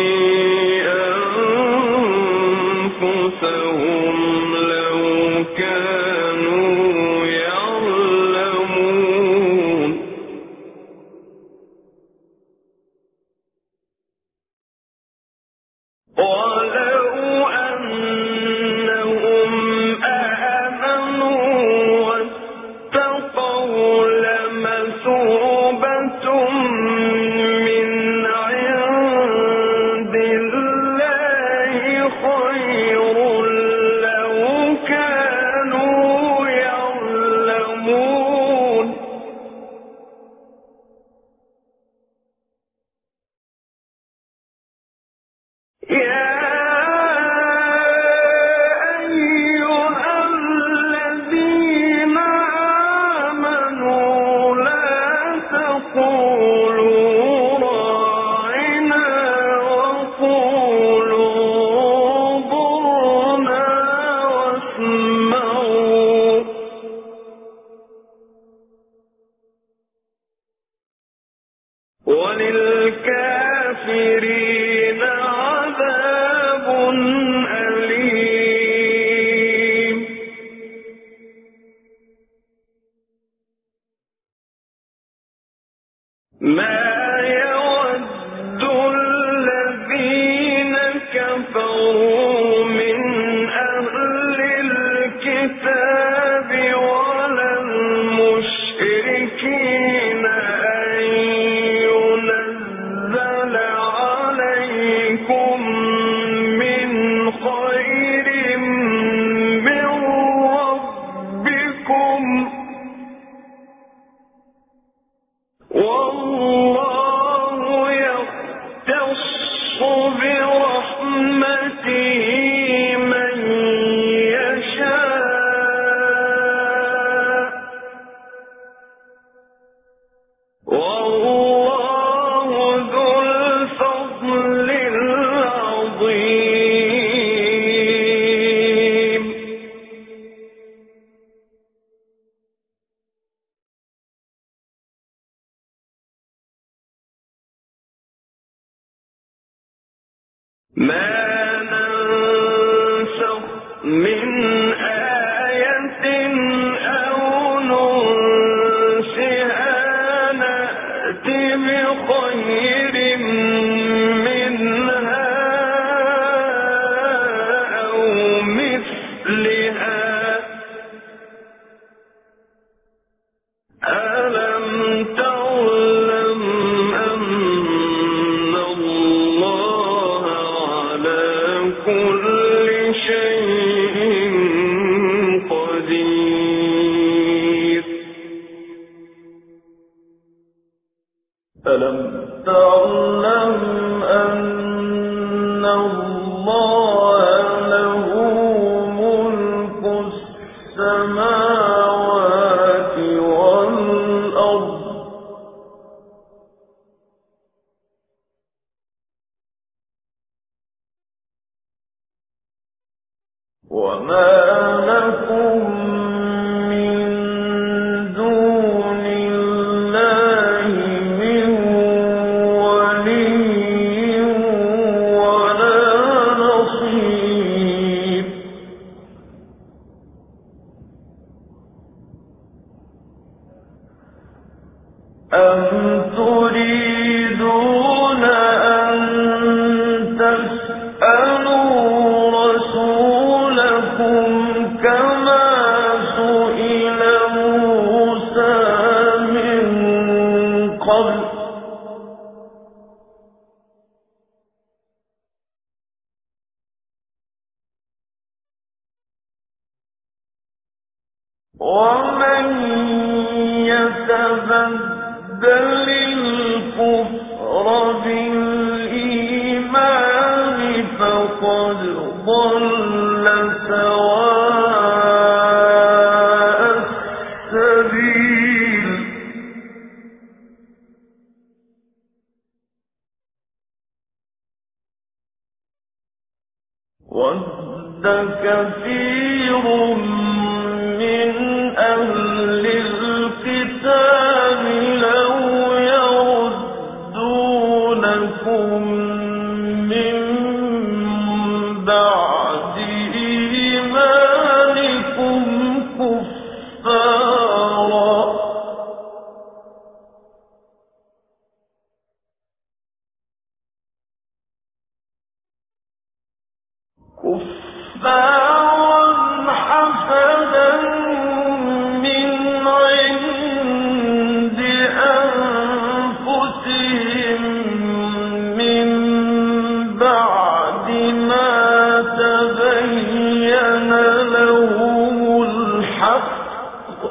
B: أنفسهم لو كانوا يعلمون ولو أنهم آمنوا واتقوا لمثوبة من عند الله خير لو كانوا يعلمون يا أيها الذين آمنوا لا تقولوا راعنا وقولوا انظرنا واسمعوا وللكافرين عذاب أليم ما يود الذين كفروا من أهل الكتاب ولا المشركين أن ينزل عليكم من خير من ربكم والله يختص برحمته من يشاء والله ذو الفضل العظيم ما ننسخ من آية أو ننسها نأت بخير منها أو مثلها ألم تعلم أن الله على كل شيء قدير ألم تعلم أن الله له ملك السماوات والأرض وما لكم من دون الله من ولي ولا نصير أم تريدون أن تسألوا رسولكم كما سئل موسى من قبل ومن يتبدل الكفر بالإيمان فقد ضل سواء السبيل ود كثير من أهل الكتاب لو يردونكم من بعد إيمانكم كفارا كفارا حسدا من عند أنفسهم من بعد ما تبين لهم الحق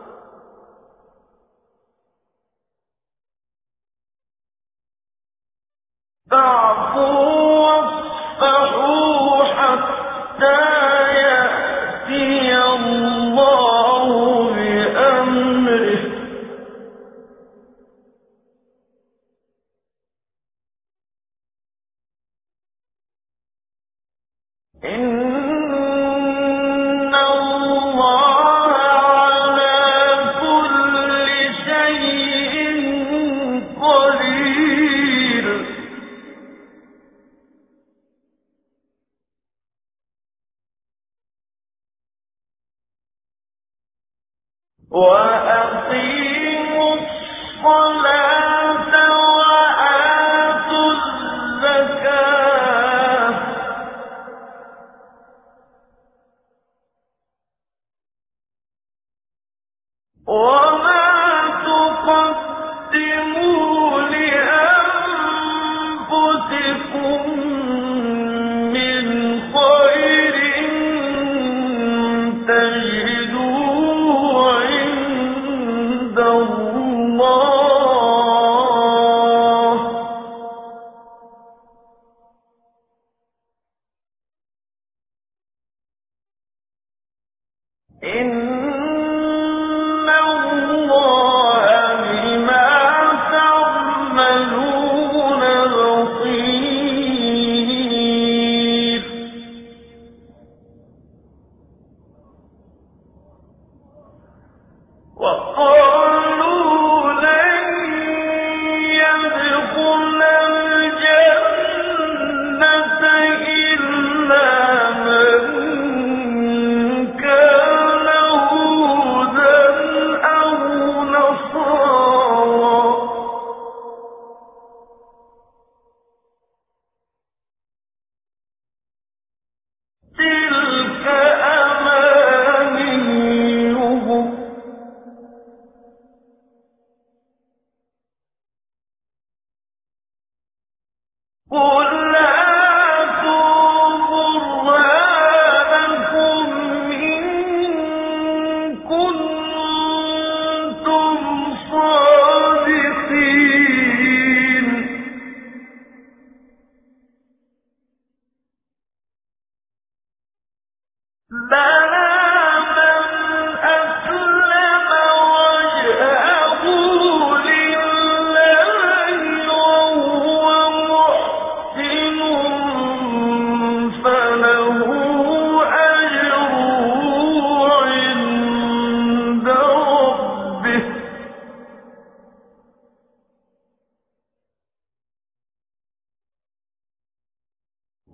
B: فاعفوا واصفحوا حتى يأتي الله بأمره إن الله على كل شيء قدير وأقيموا الصلاة وآتوا الزكاة وما تقدموا لأنفسكم من خير تجدوه عند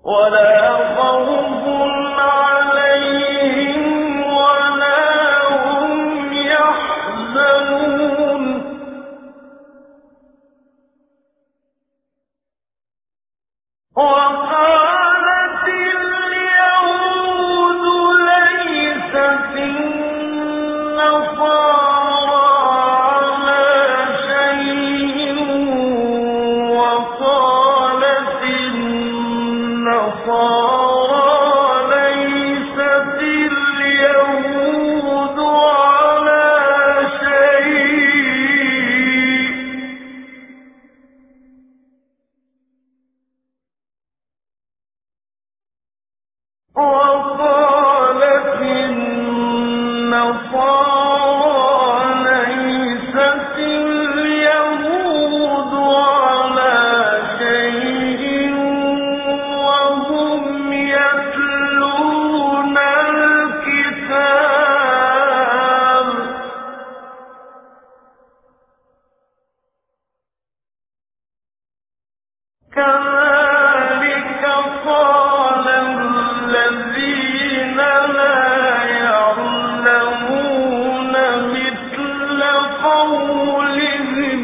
B: ولا خوف عليهم ولا هم يحزنون وقالت اليهود ليست النصارى على شيء وقالت النصارى ليست اليهود على شيء وقالت النصارى ليست اليهود على شيء وهم يتلون الكتاب كذلك قال الذين لا يعلمون مثل قولهم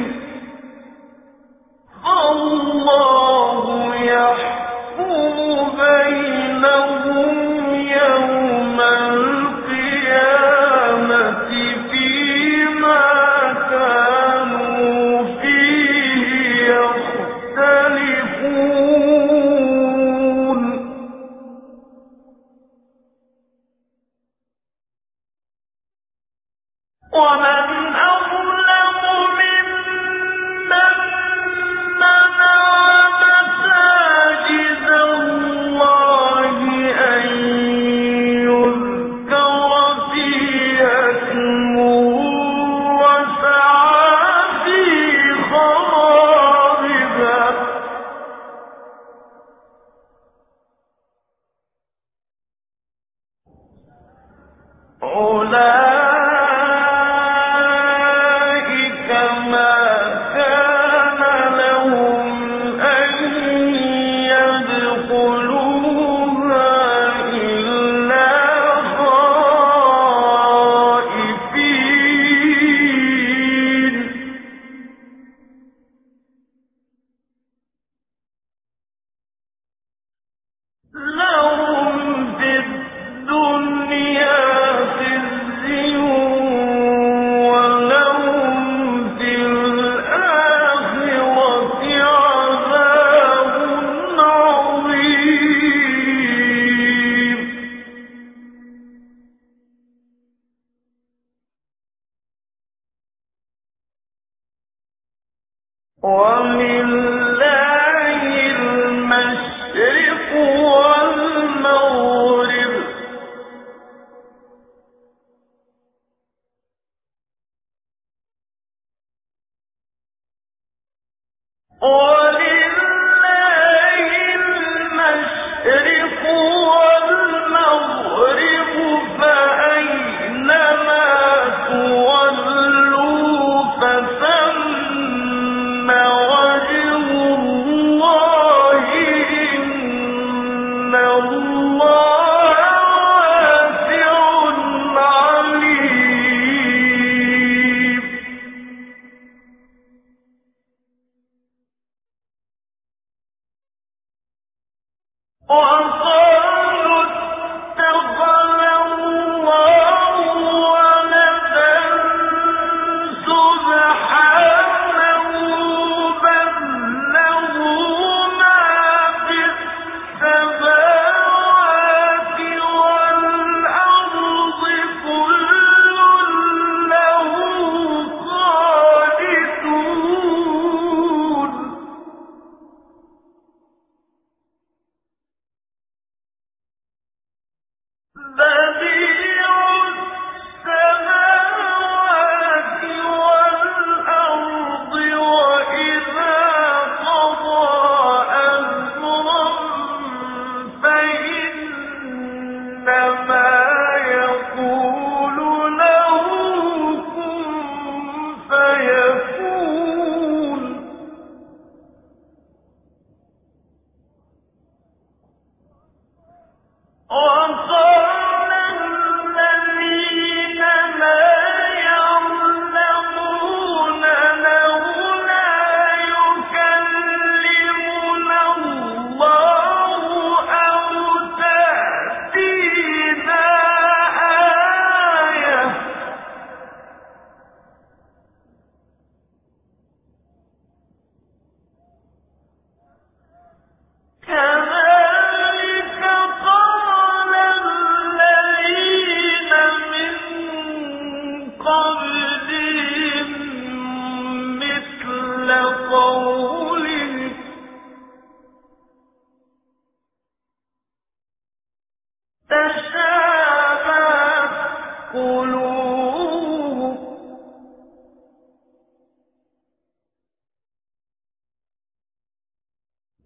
B: فالله يحكم بينهم يوم القيامة فيما كانوا فيه يختلفون ومن أظلم ممن منع مساجد الله أن يذكر فيها اسمه وسعى في خرابها أولئك ما كان لهم أن يدخلوها إلا خائفين لهم في الدنيا خزي ولهم في الآخرة عذاب عظيم ولله المشرق والمغرب ولله المشرق والمغرب فأينما تولوا فثم وجه الله إن الله واسع عليم وقالوا اتخذ الله ولدا سبحانه بل له ما في السماوات والأرض كل له قانتون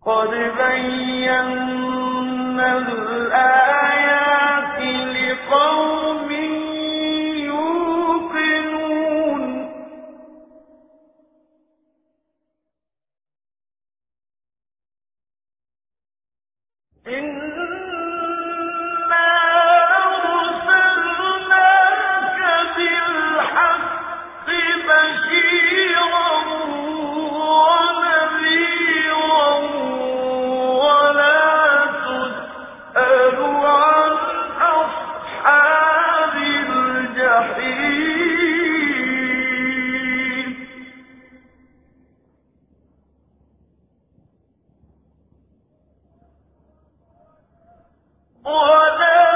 B: قد بينا الآيات لقوم يوقنون إنا أرسلناك بالحق بشيرا ونذيرا ولا تسأل عن أصحاب الجحيم ولن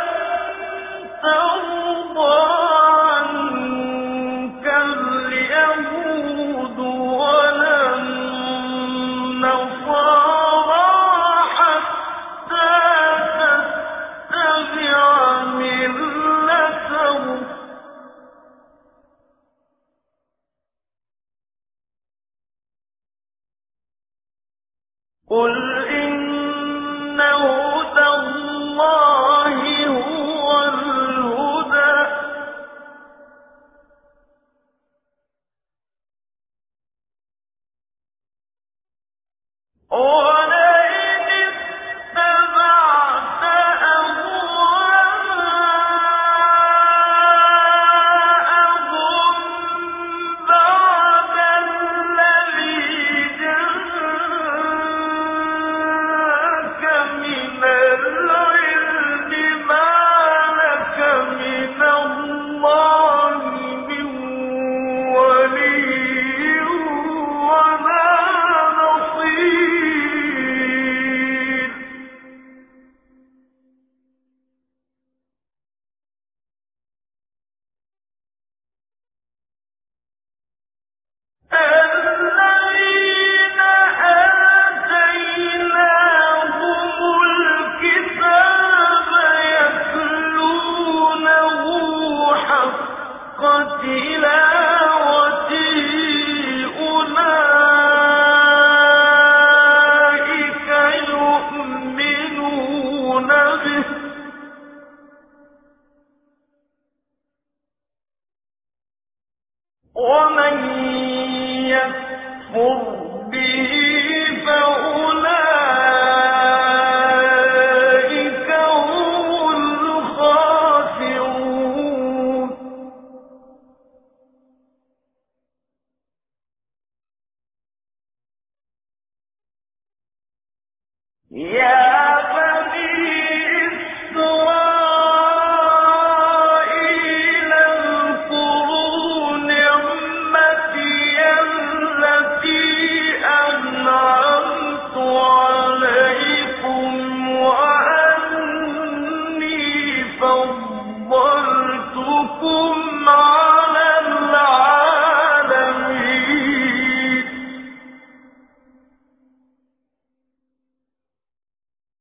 B: ترضى عنك اليهود ولا النصارى حتى تتبع ملتهم قل إن هدى الله هو الهدى ولئن اتبعت أهواءهم بعد الذي جاءك من العلم ما لك من الله من ولي ولا نصير الذين آتيناهم الكتاب يتلونه حق تلاوته أولئك يؤمنون به ومن يكفر به فأولئك هم الخاسرون يا بني إسرائيل اذكروا نعمتي التي أنعمت عليكم وأني فضلتكم على العالمين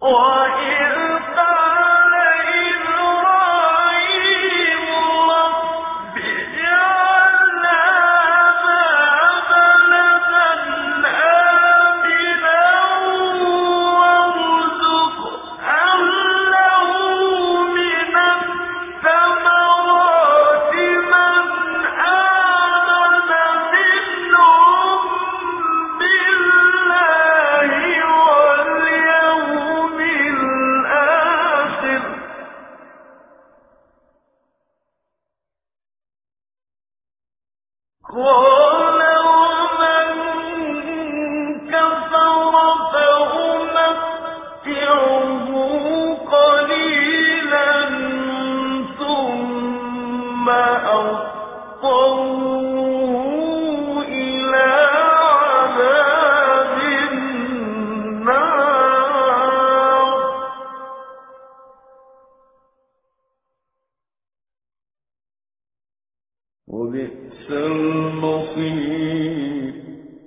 B: وبئس المصير.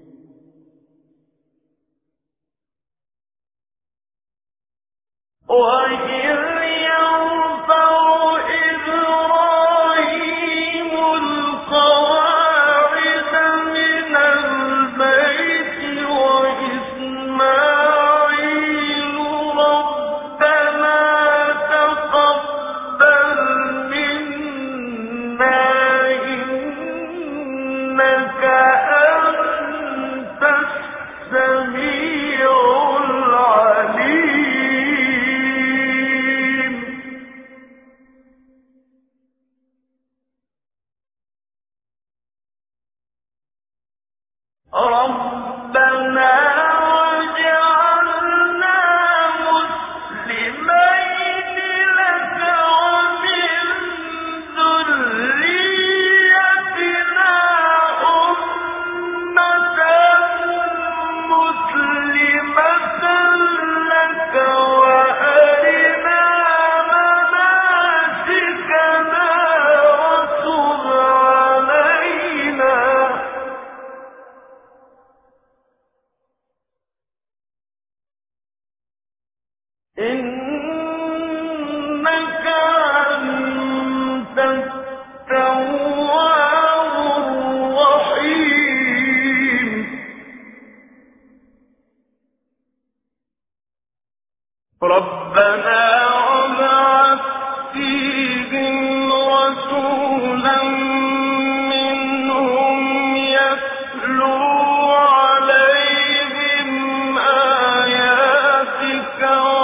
B: وإذ يرفع إبراهيم القواعد من البيت وإسماعيل ربنا تقبل منا إنك أنت السميع العليم. ربنا وجعلنا مسلمين لك ومن ذريتنا أمة مسلمة لك وأرنا مناسكنا وتب علينا إنك أنت التواب الرحيم. ربنا وابعث فيهم رسولا منهم يتلو عليهم آياتك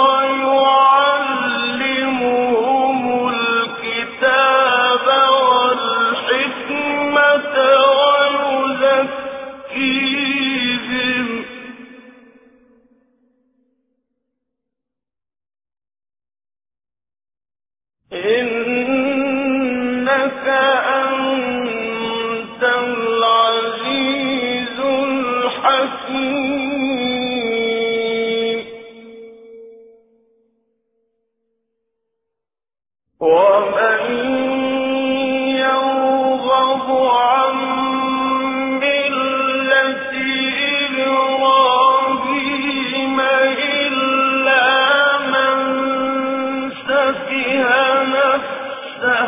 B: ويعلمهم الكتاب والحكمة ويزكيهم إنك أنت العزيز الحكيم. ومن يرغب عن ملة إبراهيم إلا من سفه نفسه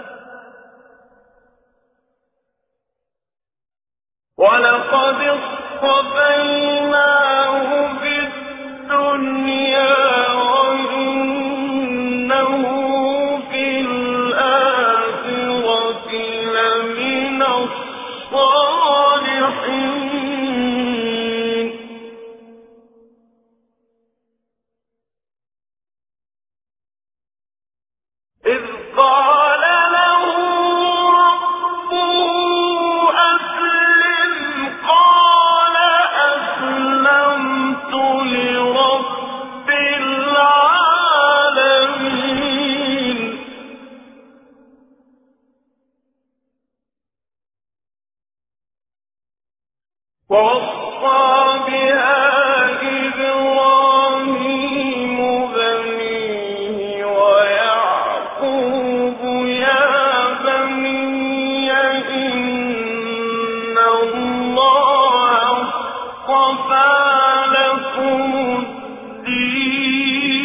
B: ولقد اصطفيناه في الدنيا وإنه في الآخرة لمن الصالحين. إذ قال له ربه أسلم قال أسلمت لرب العالمين. ووصى بها إبراهيم بنيه ويعقوب يا بني إن الله اصطفى لكم الدين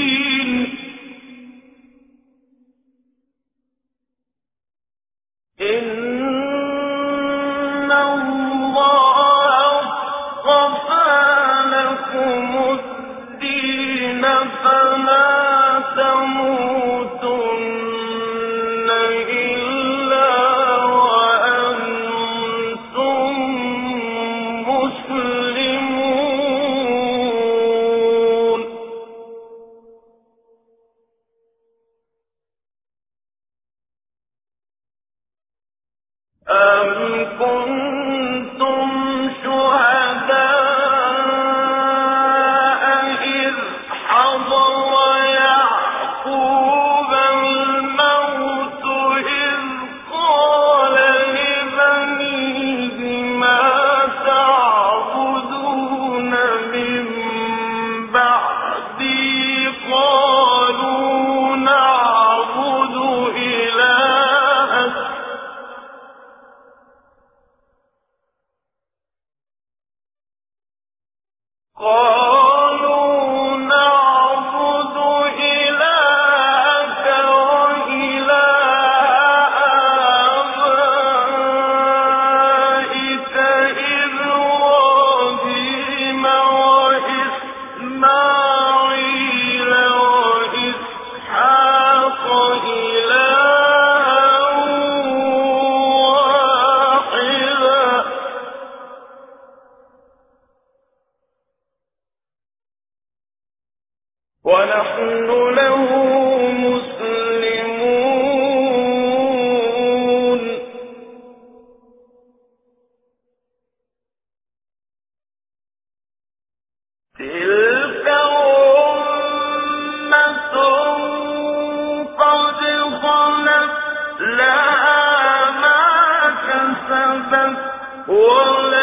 B: قالوا نعبد إلهك وإله آبائك إبراهيم وإسماعيل وإسحاق إلها واحدا ونحن له مسلمون. تلك أمة قد خلت لها ما كسبت ولا